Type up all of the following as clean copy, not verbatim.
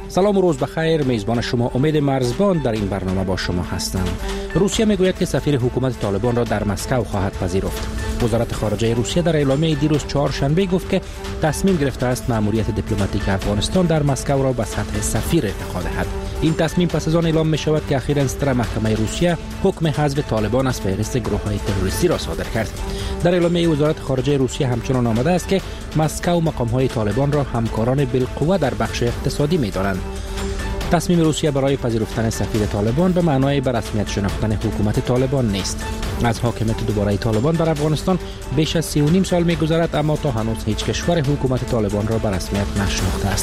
سلام و روز بخیر. میزبان شما امید مرزبان در این برنامه با شما هستم. روسیه میگوید که سفیر حکومت طالبان را در مسکو خواهد پذیرفت. وزارت خارجه روسیه در اعلامیه دیروز چهارشنبه گفت که تصمیم گرفته است مأموریت دیپلماتیک افغانستان در مسکو را به سطح سفیر ارتقا دهد. این تصمیم پس از آن اعلام می شود که اخیراً صدر محکمه روسیه حکم حذف طالبان از فهرست گروه‌های تروریستی را صادر کرد. در اعلامیه وزارت خارجه روسیه همچنان آمده است که مسکو مقام‌های طالبان را همکاران بالقوه در بخش اقتصادی می‌دانند. تصمیم روسیه برای پذیرفتن سفیر طالبان به معنای به رسمیت شناختن حکومت طالبان نیست. از حاکمیت دوباره طالبان بر افغانستان بیش از 3.5 سال می‌گذرد، اما تا هنوز هیچ کشور حکومت طالبان را به رسمیت نشناخته است.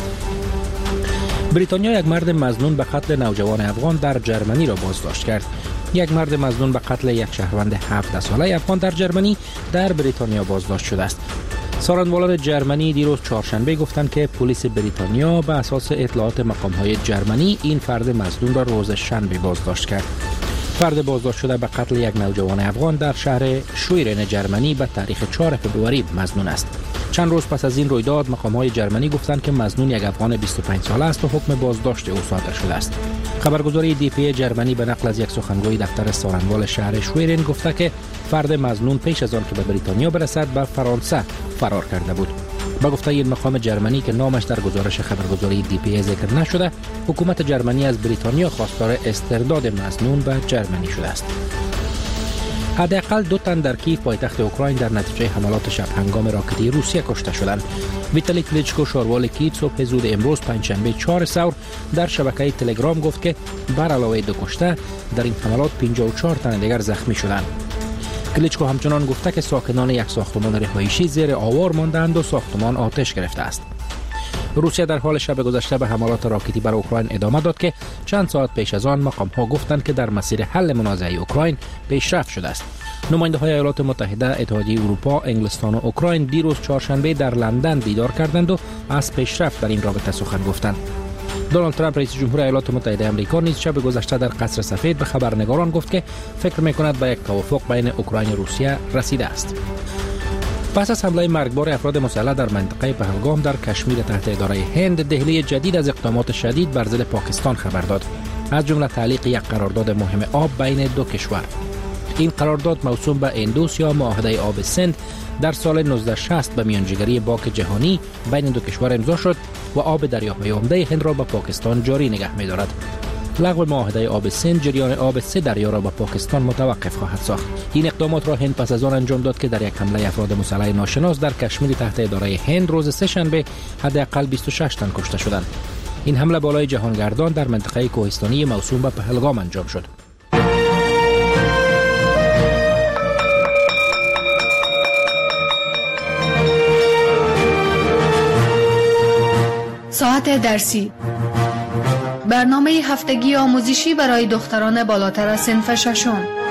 بریتانیا یک مرد مظنون به قتل نوجوان افغان در جرمنی را بازداشت کرد. یک مرد مظنون به قتل یک شهروند 17 ساله افغان در جرمنی در بریتانیا بازداشت شده است. سارنوالان جرمنی دیروز چهارشنبه گفتند که پلیس بریتانیا به اساس اطلاعات مقام‌های جرمنی این فرد مظنون را روز شنبه بازداشت کرد. فرد بازداشت شده به قتل یک نوجوان افغان در شهر شویرن جرمنی به تاریخ 4 فوریه مظنون است. چند روز پس از این رویداد مقام‌های جرمنی گفتند که مظنون یک افغان 25 ساله است و حکم بازداشت او صادر شده است. خبرگزاری دی.پی جرمنی به نقل از یک سخنگوی دفتر سارنوال شهر شویرن گفته که فرد مظنون پیش از آن که به بریتانیا برسد به فرانسه فرار کرده بود. با گفته این مقام جرمنی که نامش در گزارش خبرگزاری دی.پی ذکر نشده، حکومت جرمنی از بریتانیا خواستار استرداد مظنون به جرمنی شده است. حداقل 2 تن در کیف پایتخت اوکراین در نتیجه حملات شب هنگام راکتی روسیه کشته شدند. ویتالی کلیچکو شاروال کیف صبح زود امروز پنجشنبه 4 ثور در شبکه تلگرام گفت که بر علاوه 2 کشته در این حملات 54 تن دیگر زخمی شدند. کلیچکو همچنان گفته که ساکنان یک ساختمان رهایشی زیر آوار ماندند و ساختمان آتش گرفته است. روسیه در حال شب گذشته به حملات راکتی بر اوکراین ادامه داد که چند ساعت پیش از آن مقام‌ها گفتند که در مسیر حل منازعه اوکراین پیشرفت شده است. نماینده‌های ایالات متحده، اتحادیه اروپا، انگلستان و اوکراین دیروز چهارشنبه در لندن دیدار کردند و از پیشرفت در این رابطه سخن گفتند. دونالد ترامپ رئیس جمهور ایالات متحده آمریکا نیز شب گذشته در قصر سفید به خبرنگاران گفت که فکر می‌کند به یک توافق بین اوکراین و روسیه رسیده است. پس از حمله مرگبار افراد مسلح در منطقه پهلگام در کشمیر تحت اداره هند، دهلی جدید از اقدامات شدید بر ضد پاکستان خبر داد، از جمله تعلیق یک قرارداد مهم آب بین 2 کشور. این قرارداد موسوم به اندوس یا معاهده آب سند در سال 1960 به میانجیگری بانک جهانی بین 2 کشور امضا شد و آب دریاهای عمده هند را به پاکستان جاری نگه می‌دارد. لغو معاهده آب سند جریان آب 3 دریا را به پاکستان متوقف خواهد ساخت. این اقدامات را هند پس از آن انجام داد که در یک حمله افراد مسلح ناشناس در کشمیر تحت اداره هند روز سه‌شنبه حداقل 26 تن کشته شدند. این حمله بالای جهانگردان در منطقه کوهستانی موسوم به پهلگام انجام شد. ساعت درسی، برنامه هفتگی آموزشی برای دختران بالاتر از صنف 6.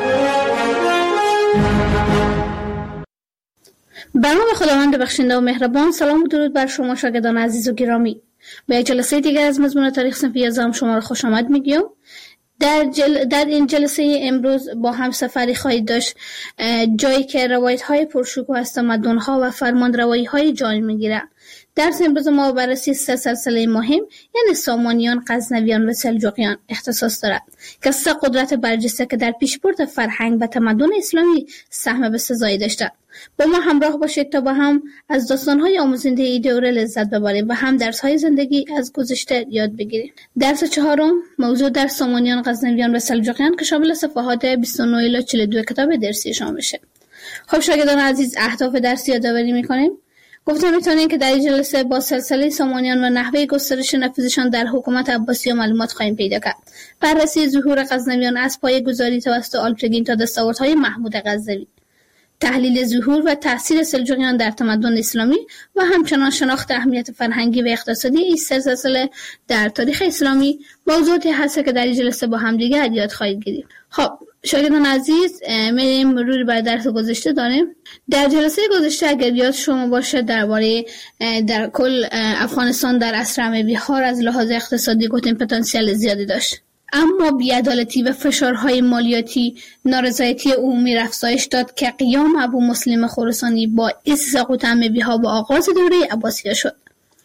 به نام خداوند بخشنده و مهربان. سلام و درود بر شما شاگردان عزیز و گرامی. به جلسه دیگر از مضمون تاریخ صنف 11 شما را خوش آمد میگم. در این جلسه امروز با هم سفری خواهید داشت جایی که روایت های پرشکوه از تمدن ها و فرمانروایی های جای میگیره. درس امروز ما بررسی 3 سلسله مهم یعنی سامانیان، غزنویان و سلجوقیان اختصاص دارد که 3 قدرت برجسته که در پیشبرد فرهنگ و تمدن اسلامی سهم بسزایی داشتند. با ما همراه باشید تا با هم از داستان‌های آموزنده این دوره لذت ببریم و هم درس‌های زندگی از گذشته یاد بگیریم. درس 4 موضوع در سامانیان، غزنویان و سلجوقیان که شامل صفحات 29 الی 42 کتاب درسیشان میشه. خب شاگردان عزیز، اهداف درس یادآوری می‌کنیم. گفتم میتونیم که در این جلسه با سلسله سامانیان و نحوه گسترش نفوذشان در حکومت عباسی و معلومات خواهیم پیدا کرد. بررسی ظهور غزنویان از پایه‌گذاری توسط آلپتگین تا دستاوردهای محمود غزنوی، تحلیل ظهور و تأثیر سلجوقیان در تمدن اسلامی و همچنان شناخت اهمیت فرهنگی و اقتصادی این 3 سلسله در تاریخ اسلامی موضوعاتی هست که در این جلسه با هم دیگه یاد خواهید گرفت. خب شاگردان عزیز، میریم مروری بر درس گذشته داریم. در جلسه گذشته اگر یاد شما باشه درباره در کل افغانستان در عصر اموی‌ها از لحاظ اقتصادی گفتیم پتانسیل زیادی داشت، اما بی‌عدالتی و فشارهای مالیاتی نارضایتی عمومی افزایش داد که قیام ابو مسلم خراسانی با سقوط اموی‌ها با آغاز دوره عباسیه شد.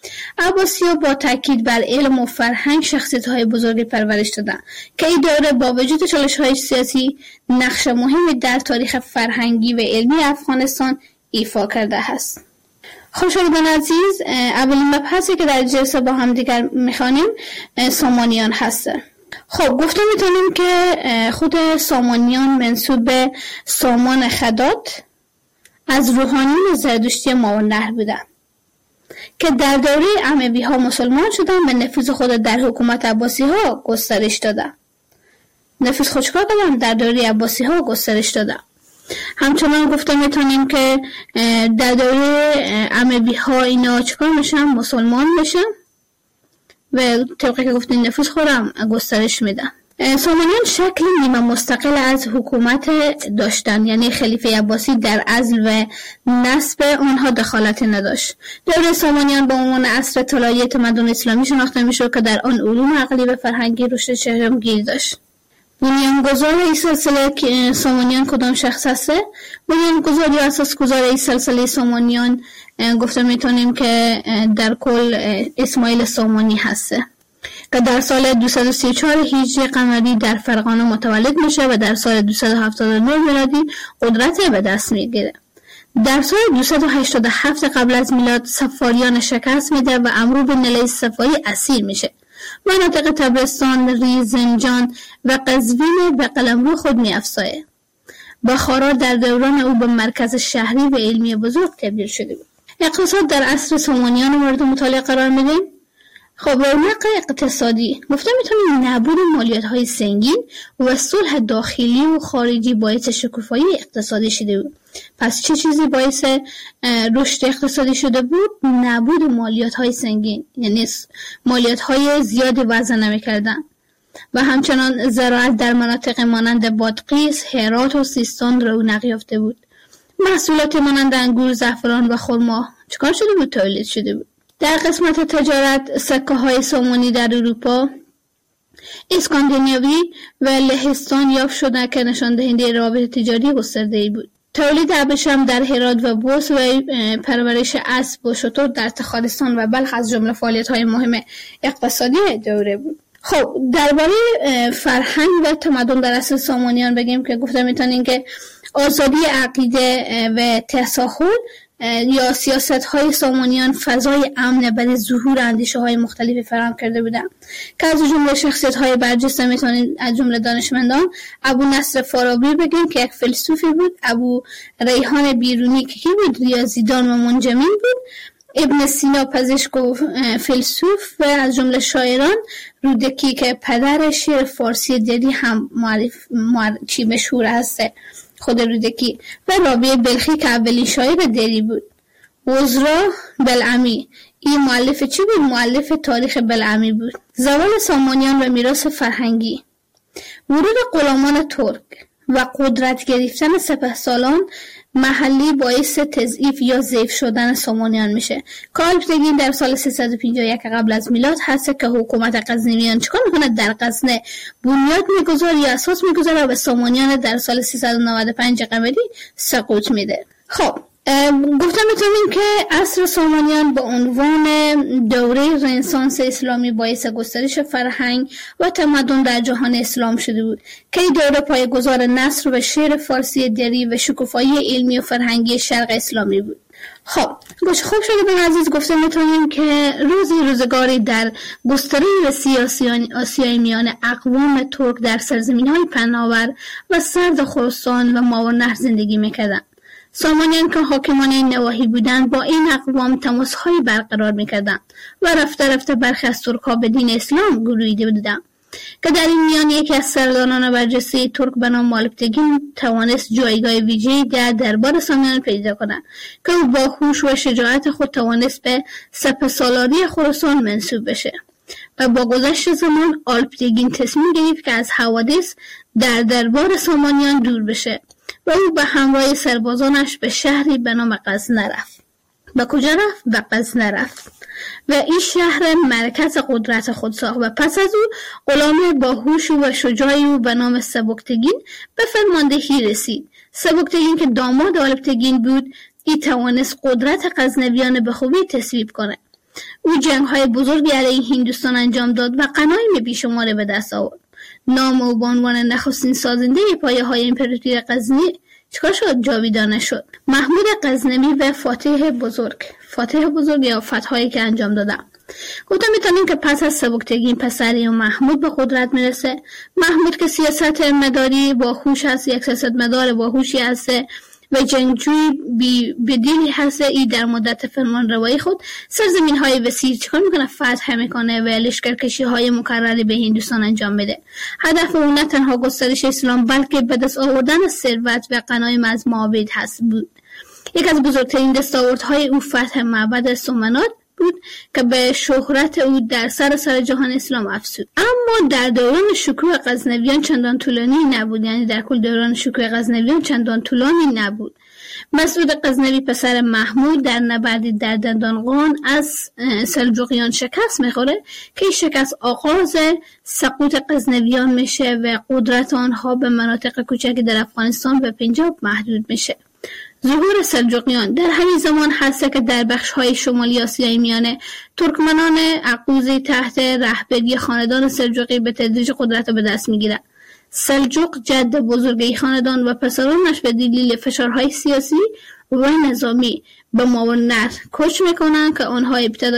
عباسی‌ها با تاکید بر علم و فرهنگ شخصیت‌های بزرگی پرورش دادند که این دوره با وجود چالش‌های سیاسی نقش مهمی در تاریخ فرهنگی و علمی افغانستان ایفا کرده است. خوشحالان عزیز، اولین مبحثی که در جلسه با هم دیگر می‌خوانیم سامانیان هست. خب گفته میتونیم که خود سامانیان منسوب به سامان خدات از روحانیون زرتشتی ماورالنهر بودند که در دوره اموی ها مسلمان شدند و نفوذ خود در حکومت عباسی ها گسترش دادند. نفوذ خود چکار کردند؟ در دوره عباسی ها گسترش دادند. همچنان گفته میتونیم که در دوره اموی ها اینا چکار میشن؟ مسلمان میشن و طبقی که گفتیم نفوذ خودم گسترش میدن. سامانیان شکل نیمه مستقل از حکومت داشتن، یعنی خلیفه عباسی در عزل و نصب آنها دخالت نداشت. دوره سامانیان با عنوان عصر طلایی تمدن اسلامی شناخته میشد که در آن علوم عقلی و فرهنگی رشد چشمگیر داشت. بنیانگذار این سلسله سامانیان کدام شخص هسته؟ بنیانگذار یا اساسگذار این سلسله سامانیان گفته میتونیم که در کل اسماعیل سامانی هسته که در سال 234 هجری قمری در فرغانه متولد میشه و در سال 279 میلادی قدرت به دست میگیره. در سال 287 قبل از میلاد صفاریان شکست میده و امرو بن لیث صفاری اسیر میشه. مناطق تبرستان، ری، زنجان و قزوین به قلمرو خود میافزاید. بخارا در دوران او به مرکز شهری و علمی بزرگ تبدیل شده بود. اقتصاد در عصر سامانیان مورد مطالعه قرار میدیم. خب رونق اقتصادی گفته میتونیم نبود مالیات‌های سنگین و صلح داخلی و خارجی باعث شکوفایی اقتصادی شده بود. پس چه چیزی باعث رشد اقتصادی شده بود؟ نبود مالیات‌های سنگین، یعنی مالیات‌های زیادی وضع نمی‌کردن و همچنان زراعت در مناطق مانند بادغیس، هرات و سیستان رونق یافته بود. محصولات مانند انگور، زعفران و خرما چکار شده بود؟ تولید شده بود. در قسمت تجارت سکه های سامانی در اروپا، اسکاندیناوی و لهستان یافت شده که نشان دهنده روابط تجاری گسترده‌ای بود. تولید ابریشم در هرات و بوس و پرورش اسب و شتر در تخارستان و بلخ از جمله فعالیت‌های مهم اقتصادی دوره بود. خب درباره فرهنگ و تمدن در عصر سامانیان بگیم که گفته میتونیم که آزادی عقیده و تساهل یا سیاست‌های سامانیان فضای امن برای ظهور اندیشه‌های مختلفی فراهم کرده بودند که از جمله شخصیت‌های برجسته میتونیم از جمله دانشمندان ابو نصر فارابی بگیم که یک فیلسوفی بود، ابو ریحان بیرونی که بود ریاضیدان و منجمین بود، ابن سینا پزشک و فیلسوف و از جمله شاعران رودکی که پدر شعر فارسی دری هم مشهور هسته خود رودکی و رابعه بلخی که اولین شاعر دری بود. عزرا بلعمی این مؤلف چی بود؟ مؤلف تاریخ بلعمی بود. زوال سامانیان و میراث فرهنگی، ورود غلامان ترک و قدرت گرفتن سپهسالار محلی باعث تضعیف یا ضعیف شدن سامانیان میشه. کالپتگین در سال 351 قبل از میلاد هست که حکومت غزنویان چیکار میکنه؟ در غزنه بنیاد میگذاره یا اساس میگذاره و سامانیان در سال 395 قمری سقوط میده. خب گفتم میتونیم که عصر سامانیان به عنوان دوره رنسانس اسلامی باعث گسترش فرهنگ و تمدن در جهان اسلام شده بود که این دوره پایه‌گذار نثر و شعر فارسی دری و شکوفایی علمی و فرهنگی شرق اسلامی بود. خب خوب شده عزیز، گفته میتونیم که روزگاری در گستره سیاسی آسیای میانه اقوام ترک در سرزمین‌های پهناور و سرد خراسان و ماورالنهر زندگی میکردند. سامانیان که حاکمان این نواحی بودند با این اقوام تماس‌هایی برقرار می‌کردند و رفته رفته برخی از ترک‌ها به دین اسلام گرویده بودند که در این میان یکی از سرداران برجسته ترک به نام الپتگین توانست جایگاه ویژه‌ای در دربار سامانیان پیدا کند که او با هوش و شجاعت خود توانست به سپهسالاری خراسان منسوب بشه و با گذشت زمان الپتگین تصمیم گرفت که از حوادث در دربار سامانیان دور بشه و او به همراه سربازانش به شهری به نام غزنه رفت. به کجا رفت؟ به غزنه رفت و این شهر مرکز قدرت خود ساخت و پس از او غلام باهوش و شجاعی او به نام سبکتگین به فرماندهی رسید. سبکتگین که داماد الپتگین بود، این توانست قدرت غزنویان به خوبی تصویب کنه. او جنگ‌های بزرگی علیه هندوستان انجام داد و غنایم بیشماری به دست آورد. نام او به عنوان نخستین سازنده پایه‌های امپراتوری غزنی چیکار شد؟ جاویدانه شد. محمود غزنوی و فاتح بزرگ یا فتح‌هایی که انجام دادن. گفتم میتونیم که پس از سبکتگی پسری و محمود به قدرت میرسه. محمود که سیاست مداری باهوش هست، یک سیاست مدار باهوشی هست و جنگجوی بدیلی هست. ای در مدت فرمان روایی خود سرزمین های وسیع چیکار میکنه؟ فتح میکنه و لشکرکشی های مکرری به هندوستان انجام میده. هدف اون نه تنها گسترش اسلام بلکه به دست آوردن ثروت و غنایم از معابد هست بود. یک از بزرگترین دستاوردهای او فتح معبد سومنات بود که به شهرت او در سراسر جهان اسلام افزود. اما در دوران شکوه غزنویان چندان طولانی نبود، یعنی در کل دوران شکوه غزنویان چندان طولانی نبود. مسعود غزنوی پسر محمود در نبردی در دندانقان از سلجوقیان شکست میخوره که این شکست آغاز سقوط غزنویان میشه و قدرت آنها به مناطق کوچکی در افغانستان و پنجاب محدود میشه. ظهور سلجوقیان در همین زمان هست که در بخش‌های شمالی آسیای میانه ترکمنان عقوزی تحت رهبری خاندان سلجوقی به تدریج قدرت به دست میگیرند. سلجوق جد بزرگ این خاندان و پسرانش به دلیل فشارهای سیاسی و نظامی به ماورنر کوچ میکنن که آنها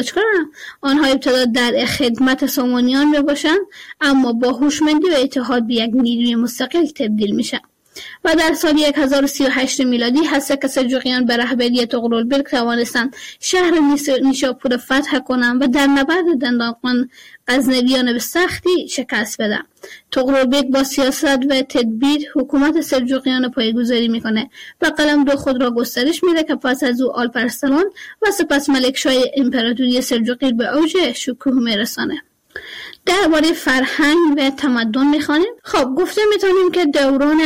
ابتدا در خدمت سامانیان باشند، اما با هوشمندی و اتحاد به یک نیروی مستقل تبدیل میشن. و در سال 1038 میلادی هست که سلجوقیان به رهبری طغرلبک توانستند شهر نیشاپور فتح کنند و در نبرد دندانقان غزنویان به سختی شکست بدن. طغرلبک با سیاست و تدبیر حکومت سلجوقیان پایه‌گذاری میکنه و قلمرو خود را گسترش میده که پس از او آلپرستان و سپس ملکشاه امپراتوری سلجوقی به اوج شکوه میرسانه. درباره فرهنگ و تمدن میخوانیم. خب گفته میتونیم که دوران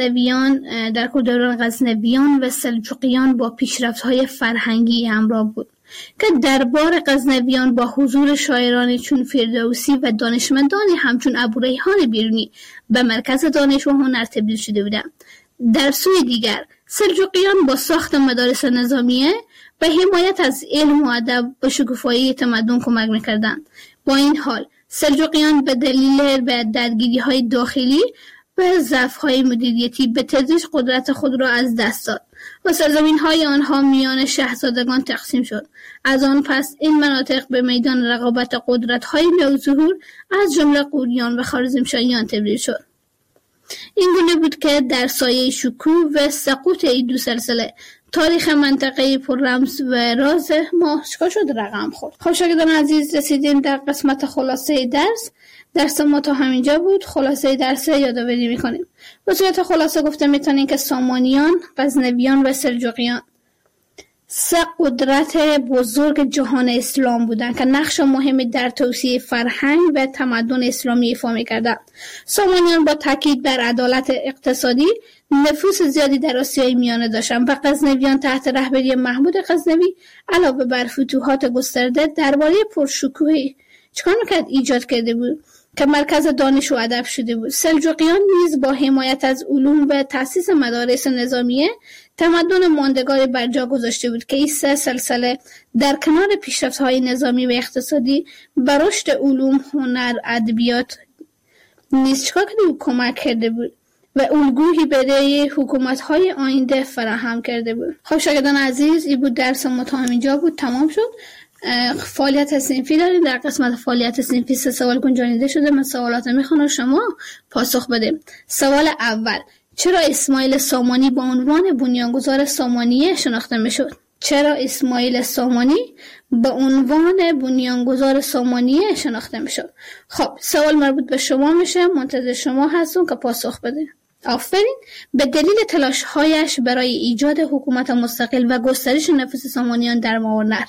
غزنویان و سلجوقیان با پیشرفت‌های فرهنگی همراه بود که دربار غزنویان با حضور شاعرانی چون فردوسی و دانشمندانی همچون ابوریحان بیرونی به مرکز دانش و هنر تبدیل شده بودند. در سوی دیگر سلجوقیان با ساخت مدارس نظامیه و حمایت از علم و ادب به شکوفایی تمدن کمک میکردند. با این حال سلجوقیان به دلیل درگیری‌های داخلی و ضعف‌های مدیریتی به تدریج قدرت خود را از دست داد و سرزمین‌های آنها میان شاهزادگان تقسیم شد. از آن پس این مناطق به میدان رقابت قدرت‌های نوظهور از جمله غوریان و خوارزمشاهیان تبدیل شد. این گونه بود که در سایه شکوه و سقوط این دو سلسله تاریخ منطقه پر رمز و راز ما چیکار شد؟ رقم خورد. خب شاگردان عزیز، رسیدیم در قسمت خلاصه درس ما تا همینجا بود. خلاصه درس یادآوری میکنیم. به صورت خلاصه گفته میتونیم که سامانیان، غزنویان و سلجوقیان سه قدرت بزرگ جهان اسلام بودند که نقش مهمی در توسعه فرهنگ و تمدن اسلامی ایفا می‌کردند. سامانیان با تاکید بر عدالت اقتصادی نفوذ زیادی در آسیای میانه داشتند و غزنویان تحت رهبری محمود غزنوی علاوه بر فتوحات گسترده درباره پرشکوهی چیکار می‌کرد؟ ایجاد کرده بود که مرکز دانش و ادب شده بود. سلجوقیان نیز با حمایت از علوم و تأسیس مدارس نظامیه تمدن ماندگاری بر جا گذاشته بود که این سه سلسله در کنار پیشرفت‌های نظامی و اقتصادی بر رشد علوم، هنر، ادبیات نیز کمک کرده بود و الگویی برای حکومت‌های آینده فراهم کرده بود. خب شاگردان عزیز، این بود درس ما تا همینجا بود، تمام شد. فعالیت صنفی داریم. در قسمت فعالیت صنفی 3 سوال گنجانیده شده. من سوالات میخونم، شما پاسخ بده. سوال اول: چرا اسماعیل سامانی با عنوان بنیانگذار سامانیه شناخته میشد؟ چرا اسماعیل سامانی با عنوان بنیانگذار سامانیه شناخته میشد؟ خب سوال مربوط به شما میشه، منتظر شما هستم که پاسخ بده. آفرین. به دلیل تلاش‌هایش برای ایجاد حکومت مستقل و گسترش نفوذ سامانیان در ماورنر.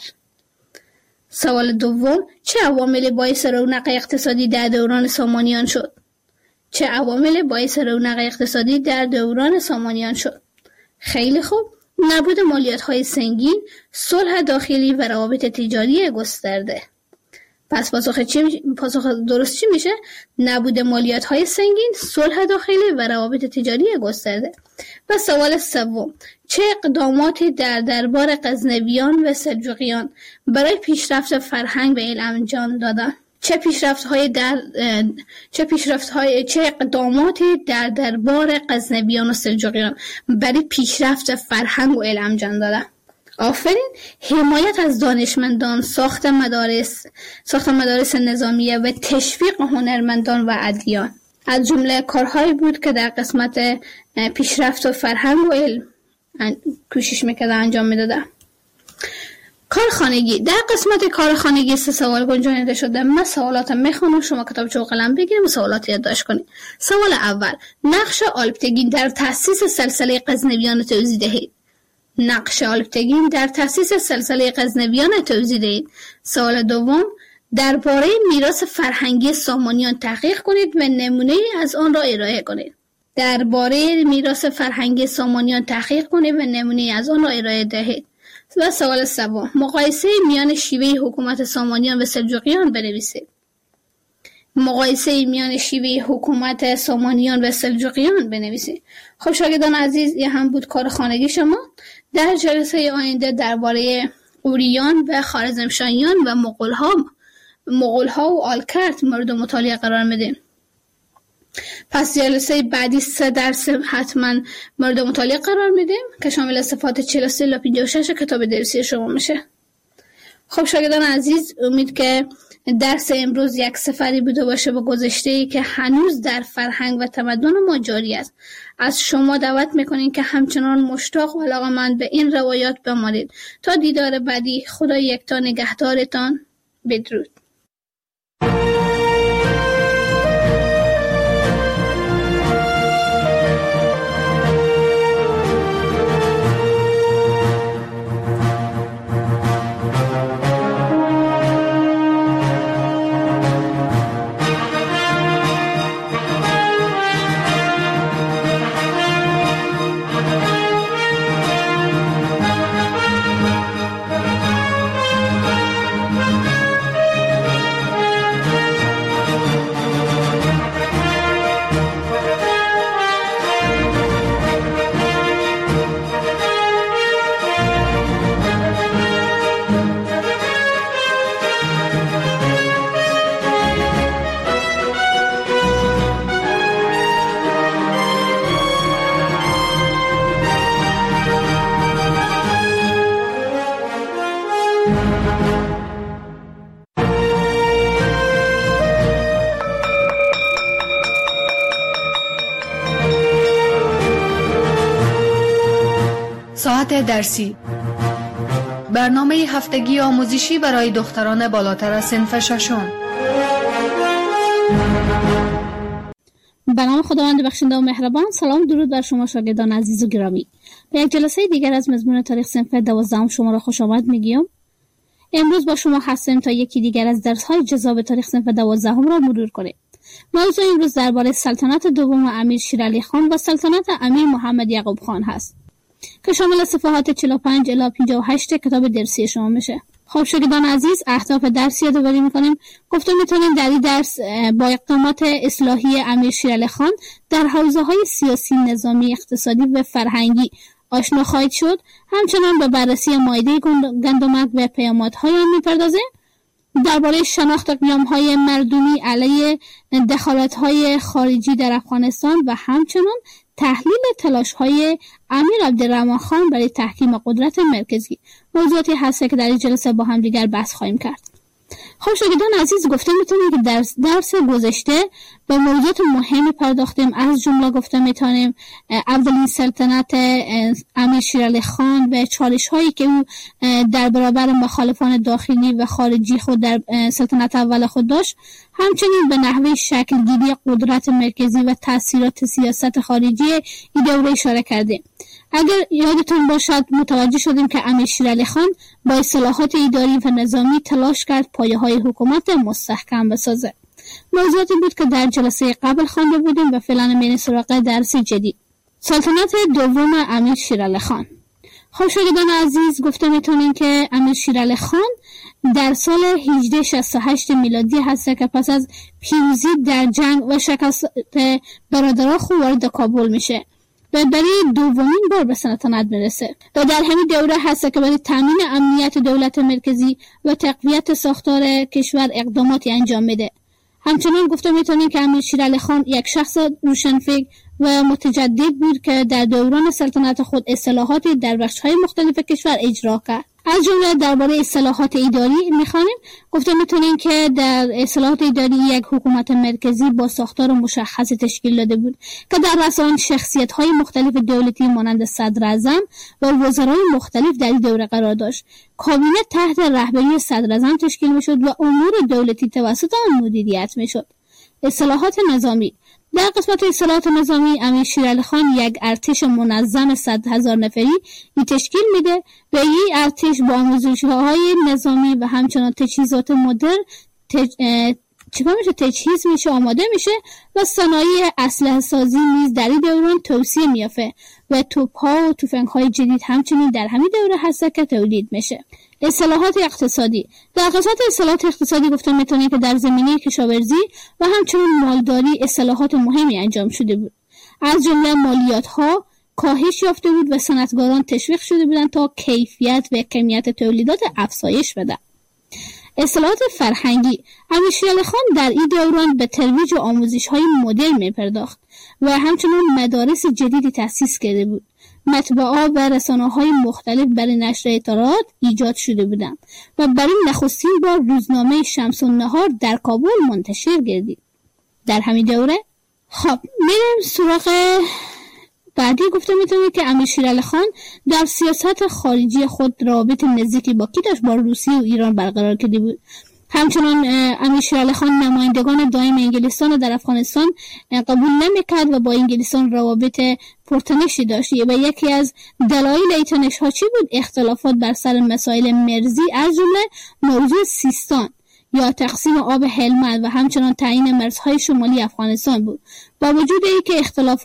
سوال دوم: چه عواملی باعث رونق اقتصادی در دوران سامانیان شد؟ چه عواملی باعث رونق اقتصادی در دوران سامانیان شد؟ خیلی خوب. نبود مالیات‌های سنگین، صلح داخلی و روابط تجاری گسترده. پس پاسخ درست چی میشه؟ نبود مالیات‌های سنگین، صلح داخلی و روابط تجاری گسترده. و سوال سوم، چه اقداماتی در دربار غزنویان و سلجوقیان برای پیشرفت فرهنگ و علم انجام دادند؟ چه اقداماتی در دربار غزنویان و سلجوقیان برای پیشرفت فرهنگ و علم انجام دادند؟ آفرین. حمایت از دانشمندان، ساخت مدارس نظامیه و تشویق هنرمندان و ادیان از جمله کارهایی بود که در قسمت پیشرفت و فرهنگ و علم کوشش میکرده انجام میداده. کارخانگی. در قسمت کارخانگی 3 سوال گنجانیده شده. من سوالات میخونم، شما کتابچه و قلم بگیرید و سوالات یادداشت کنید. سوال اول، نقش آلپتگین در تأسیس سلسله غزنویان توضیح دهید. نقش آلپتگین در تأسیس سلسله غزنویان توضیح دهید. سوال دوم، درباره میراث فرهنگی سامانیان تحقیق کنید و نمونه‌ای از آن را ارائه کنید. درباره میراث فرهنگی سامانیان تحقیق کنید و نمونه‌ای از آن را ارائه دهید. و سوال سوم، مقایسه میان شیوه حکومت سامانیان و سلجوقیان بنویسید. مقایسه میان شیوه حکومت سامانیان و سلجوقیان بنویسید. خب شاگردان عزیز، یه هم بود کار خانگی شما. در جلسه آینده درباره اوریان و خوارزمشاهیان و مغول‌ها و آلکرت مورد مطالعه قرار میدیم. پس جلسه بعدی 3 درس حتما مورد مطالعه قرار میدیم که شامل صفحات 43 تا 56 کتاب درسی شما میشه. خب شاگردان عزیز، امید که درس امروز یک سفری بوده باشه به گذشته‌ای که هنوز در فرهنگ و تمدن ما جاری است. از شما دعوت میکنیم که همچنان مشتاق و علاقه‌مند به این روایات بمانید. تا دیدار بعدی، خدا یکتا نگهدارتان. بدرود. ساعت درسی، برنامه هفتگی آموزشی برای دختران بالاتر از صنف 6. به نام خداوند بخشنده و مهربان. سلام درود بر شما شاگردان عزیز و گرامی. به یک جلسه دیگر از مضمون تاریخ صنف 12 شما را خوش آمد میگیم. امروز با شما هستیم تا یکی دیگر از درس‌های جذاب تاریخ صنف 12 را مرور کنیم. موضوع امروز درباره سلطنت دوم امیر شیرعلی خان و سلطنت امیر محمد یعقوب خان هست که شامل صفحات 45 الی 58 کتاب درسی شما میشه. خب شاگردان عزیز، اهداف درس یادآوری میکنیم. گفتم میتونیم در این درس با اقدامات اصلاحی امیر شیرعلی خان در حوزه‌های سیاسی، نظامی، اقتصادی و فرهنگی آشنا خواهید شد. همچنان به بررسی مائده گندمک و پیامدهای آن میپردازیم. درباره شناخت قیام‌های مردمی علیه دخالت‌های خارجی در افغانستان و همچنان تحلیل تلاش‌های امیر عبدالرحمن خان برای تحکیم قدرت مرکزی موضوعاتی هست که در این جلسه با هم دیگر بحث خواهیم کرد. خب شاگردان عزیز، گفته میتونیم که درس گذشته به موضوعات مهمی پرداختیم. از جمله گفته میتونیم اولین سلطنت امیر شیرعلی خان و چالش‌هایی که او در برابر مخالفان داخلی و خارجی خود در سلطنت اول خود داشت، همچنین به نحوه شکل‌گیری قدرت مرکزی و تأثیرات سیاست خارجی این دوره اشاره کردیم. اگر یادتون باشد متوجه شدیم که امیر شیرعلی خان با اصلاحات اداری و نظامی تلاش کرد پایه‌های حکومت مستحکم بسازه. موضوعاتی بود که در جلسه قبل خوانده بودیم و فعلا میریم سراغ درس جدید. سلطنت دوم امیر شیرعلی خان. خب شاگردان عزیز، گفته میتونیم که امیر شیرعلی خان در سال 1868 میلادی هست که پس از پیروزی در جنگ و شکست برادران خو وارد کابل میشه و برای دومین بار به سلطنت میرسه و در همین دوره هست که برای تامین امنیت دولت مرکزی و تقویت ساختار کشور اقداماتی انجام میده. همچنان گفته میتونیم که امیر شیر علی خان یک شخص روشنفکر و متجدد بود که در دوران سلطنت خود اصلاحاتی در بخش‌های مختلف کشور اجرا کرد. از جمله درباره اصلاحات اداری میخوانیم. گفته میتونیم که در اصلاحات اداری یک حکومت مرکزی با ساختار مشخصی تشکیل داده بود که در رأس آن شخصیت‌های مختلف دولتی مانند صدر اعظم و وزرای مختلف در این دوره قرار داشت. کابینه تحت رهبری صدر اعظم تشکیل میشد و امور دولتی توسط آن مدیریت میشد. اصلاحات نظامی. در قسمت اصلاحات نظامی امیر شیر علی خان یک ارتش منظم 100,000 نفری تشکیل میده و این ارتش با آموزش‌های نظامی و همچنان تجهیزات مدرن تجهیز میشه، آماده میشه و صنایع اسلحه سازی نیز در این دوران توسعه میافته و توپ‌ها و تفنگ‌های جدید همچنین در همین دوره هست که تولید میشه. اصلاحات اقتصادی. در قسمت اصلاحات اقتصادی گفته میتونیم که در زمینه کشاورزی و همچنین مالداری اصلاحات مهمی انجام شده بود. از جمله مالیات‌ها کاهش یافته بود و صنعتگران تشویق شده بودند تا کیفیت و کمیت تولیدات افزایش بده. اصلاحات فرهنگی. امیر شیر علی خان در این دوران به ترویج و آموزش‌های مدرن می‌پرداخت و همچنین مدارس جدیدی تأسیس کرده بود. مطبعات و رسانه‌های مختلف برای نشر اطلاعات ایجاد شده بودند و برای نخستین بار روزنامه شمس النهار در کابل منتشر گردید. در همین دوره میریم سراغ بعدی. گفته میتونید که امیر شیر علی خان در سیاست خارجی خود رابط نزدیکی با کی داشت؟ با روسیه و ایران برقرار کرده بود. همچنان امیر شیر علی خان نمایندگان دائم انگلستان در افغانستان قبول نمیکرد و با انگلستان روابط پرتنشی داشت و یکی از دلایل این تنش‌ها چی بود؟ اختلافات بر سر مسائل مرزی از جمله موضوع سیستان یا تقسیم آب هلمند و همچنان تعیین مرزهای شمالی افغانستان بود. با وجود اینکه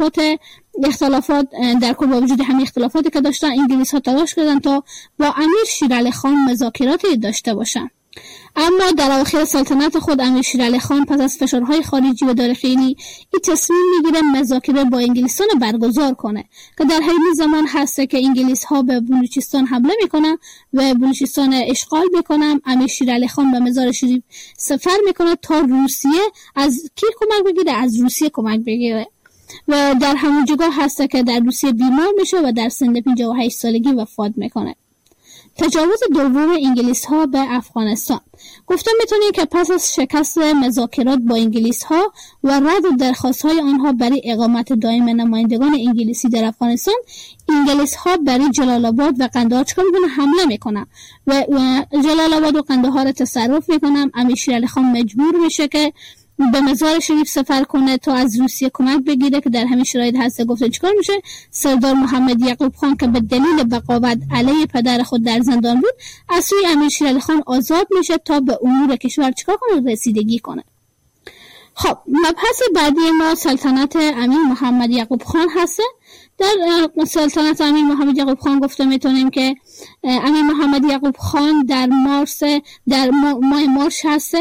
اختلافات در کل با وجود همین اختلافاتی که داشتن، انگلیس‌ها تلاش کردن تا با امیر شیر علی خان مذاکراتی داشته باشن. اما در اواخر سلطنت خود امیر شیر علی خان پس از فشارهای خارجی و داخلی این تصمیم میگیره مذاکره با انگلیسان برگزار کنه که در همین زمان هست که انگلیس‌ها به بلوچستان حمله میکنن و بلوچستان اشغال میکنن. امیر شیر علی خان به مزار شریف سفر میکنه تا روسیه از کی کمک بگیره؟ از روسیه کمک بگیره و در همون جگاه هست که در روسیه بیمار میشه و در سن 58 سالگی وفات میکنه. تجاوز دوم انگلیس‌ها به افغانستان. گفته میتونیم که پس از شکست مذاکرات با انگلیس‌ها و رد درخواست‌های آنها برای اقامت دائم نمایندگان انگلیسی در افغانستان، انگلیس‌ها برای جلال آباد و قندهار چیکار میکنن؟ حمله میکنن و جلال آباد و قندهار رو تصرف میکنن. امیر شیر علی خان مجبور میشه که به مزار شریف سفر کنه تا از روسیه کمک بگیره که در همین شرایط هست. گفته چیکار میشه؟ سردار محمد یعقوب خان که به دلیل بغاوت علیه پدر خود در زندان بود، از سوی امیر شیر علی خان آزاد میشه تا به امور کشور چیکار کنه؟ رسیدگی کنه. خب مبحث بعدی ما سلطنت امیر محمد یعقوب خان هست. در سلطنت امیر محمد یعقوب خان گفته میتونیم که امیر محمد یعقوب خان در ماه مارس هست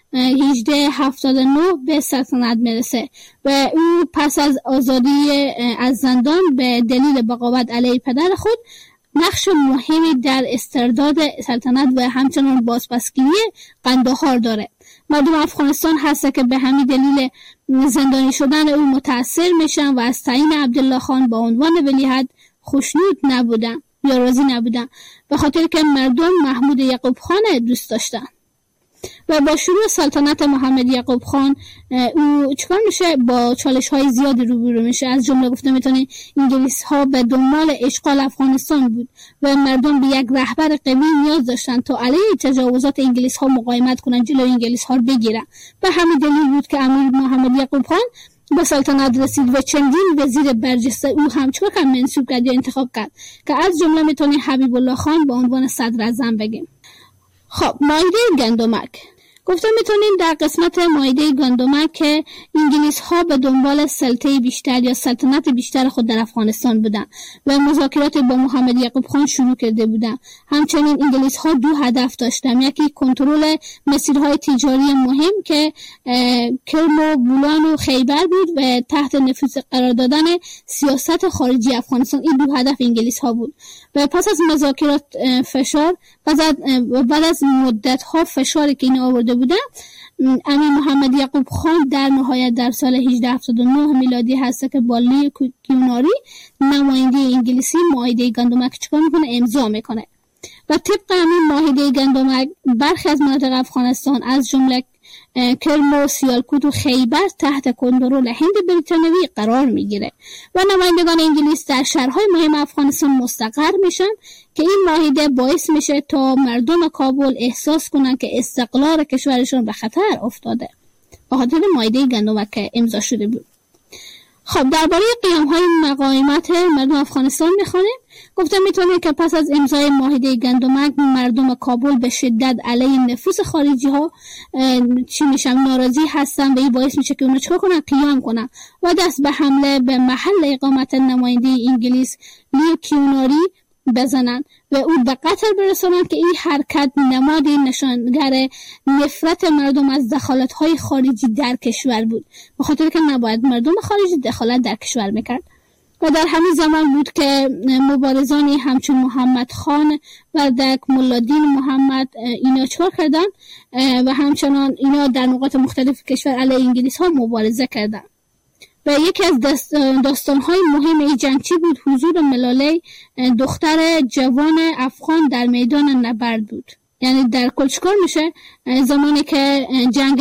1879 به سلطنت میرسه و او پس از آزادی از زندان به دلیل بغاوت علیه پدر خود نقش مهمی در استرداد سلطنت و همچنان بازپسگیری قندهار داره. مردم افغانستان هست که به همین دلیل زندانی شدن او متاثر میشن و از تعیین عبدالله خان با عنوان ولیعهد خوشنود نبودن یا راضی نبودن، به خاطر که مردم محمود یعقوب خان دوست داشتن. و با شروع سلطنت محمد یعقوب خان او چیکار میشه؟ با چالش‌های زیادی روبرو میشه. از جمله گفته میتونه انگلیس‌ها به دنبال اشغال افغانستان بود و مردم به یک رهبر قوی نیاز داشتن تا علیه تجاوزات انگلیس‌ها مقاومت کنن، جلوی انگلیس‌ها رو بگیرن. به همین دلیل بود که امیر محمد یعقوب خان به سلطنت رسید و چندین وزیر برجسته او هم چیکار منصوب کرد یا انتخاب کرد که از جمله میتونه حبیب الله خان به عنوان صدر اعظم بگیم. خب مایده گندمک. گفتم میتونیم در قسمت مائده گندمک که انگلیس ها به دنبال سلطه بیشتر یا سلطنت بیشتر خود در افغانستان بودن و مذاکرات با محمد یعقوب خان شروع کرده بودن. همچنین انگلیس ها دو هدف داشتن، یکی کنترل مسیرهای تجاری مهم که کرم و بولان و خیبر بود و تحت نفوذ قرار دادن سیاست خارجی افغانستان. این دو هدف انگلیس ها بود و پس از مذاکرات فشار بعد از مدت ها فشاری که این آورده بودن، امیر محمد یعقوب خان در نهایت در سال 1879 میلادی هست که با لی کیوناری نماینده انگلیسی معاهده گندمک چیکار میکنه؟ امضا میکنه و طبق همین معاهده گندمک برخی از مناطق افغانستان از جمله کرم و سیالکوت و خیبر تحت کنترل هند بریتانیایی قرار میگیره و نمایندگان انگلیس در شهرهای مهم افغانستان مستقر میشن که این معاهده باعث میشه تا مردم کابل احساس کنن که استقلال کشورشون به خطر افتاده به خاطر معاهده گندمک که امضا شده بود. خب درباره قیام‌های مقاومت مردم افغانستان میخوانیم. گفتم میتونیم که پس از امضای معاهده گندمک مردم کابل به شدت علیه نفوذ خارجی ها ناراضی هستن و این باعث میشه که اونا چیکار کنن؟ قیام کنن و دست به حمله به محل اقامت نماینده انگلیس لی کیوناری بزنن و او به قتل برسونن که این حرکت نمادی نشانگر نفرت مردم از دخالت‌های خارجی در کشور بود، به خاطر که نباید مردم خارجی دخالت در کشور میکرد. و در همین زمان بود که مبارزانی همچون محمد خان و دک ملادین محمد اینا چکار کردن و همچنان اینا در نقاط مختلف کشور علیه انگلیس ها مبارزه کردن. و یکی از داستان‌های مهم این جنگ چی بود؟ حضور ملاله دختر جوان افغان در میدان نبرد بود. یعنی در کل چیکار میشه؟ زمانی که جنگ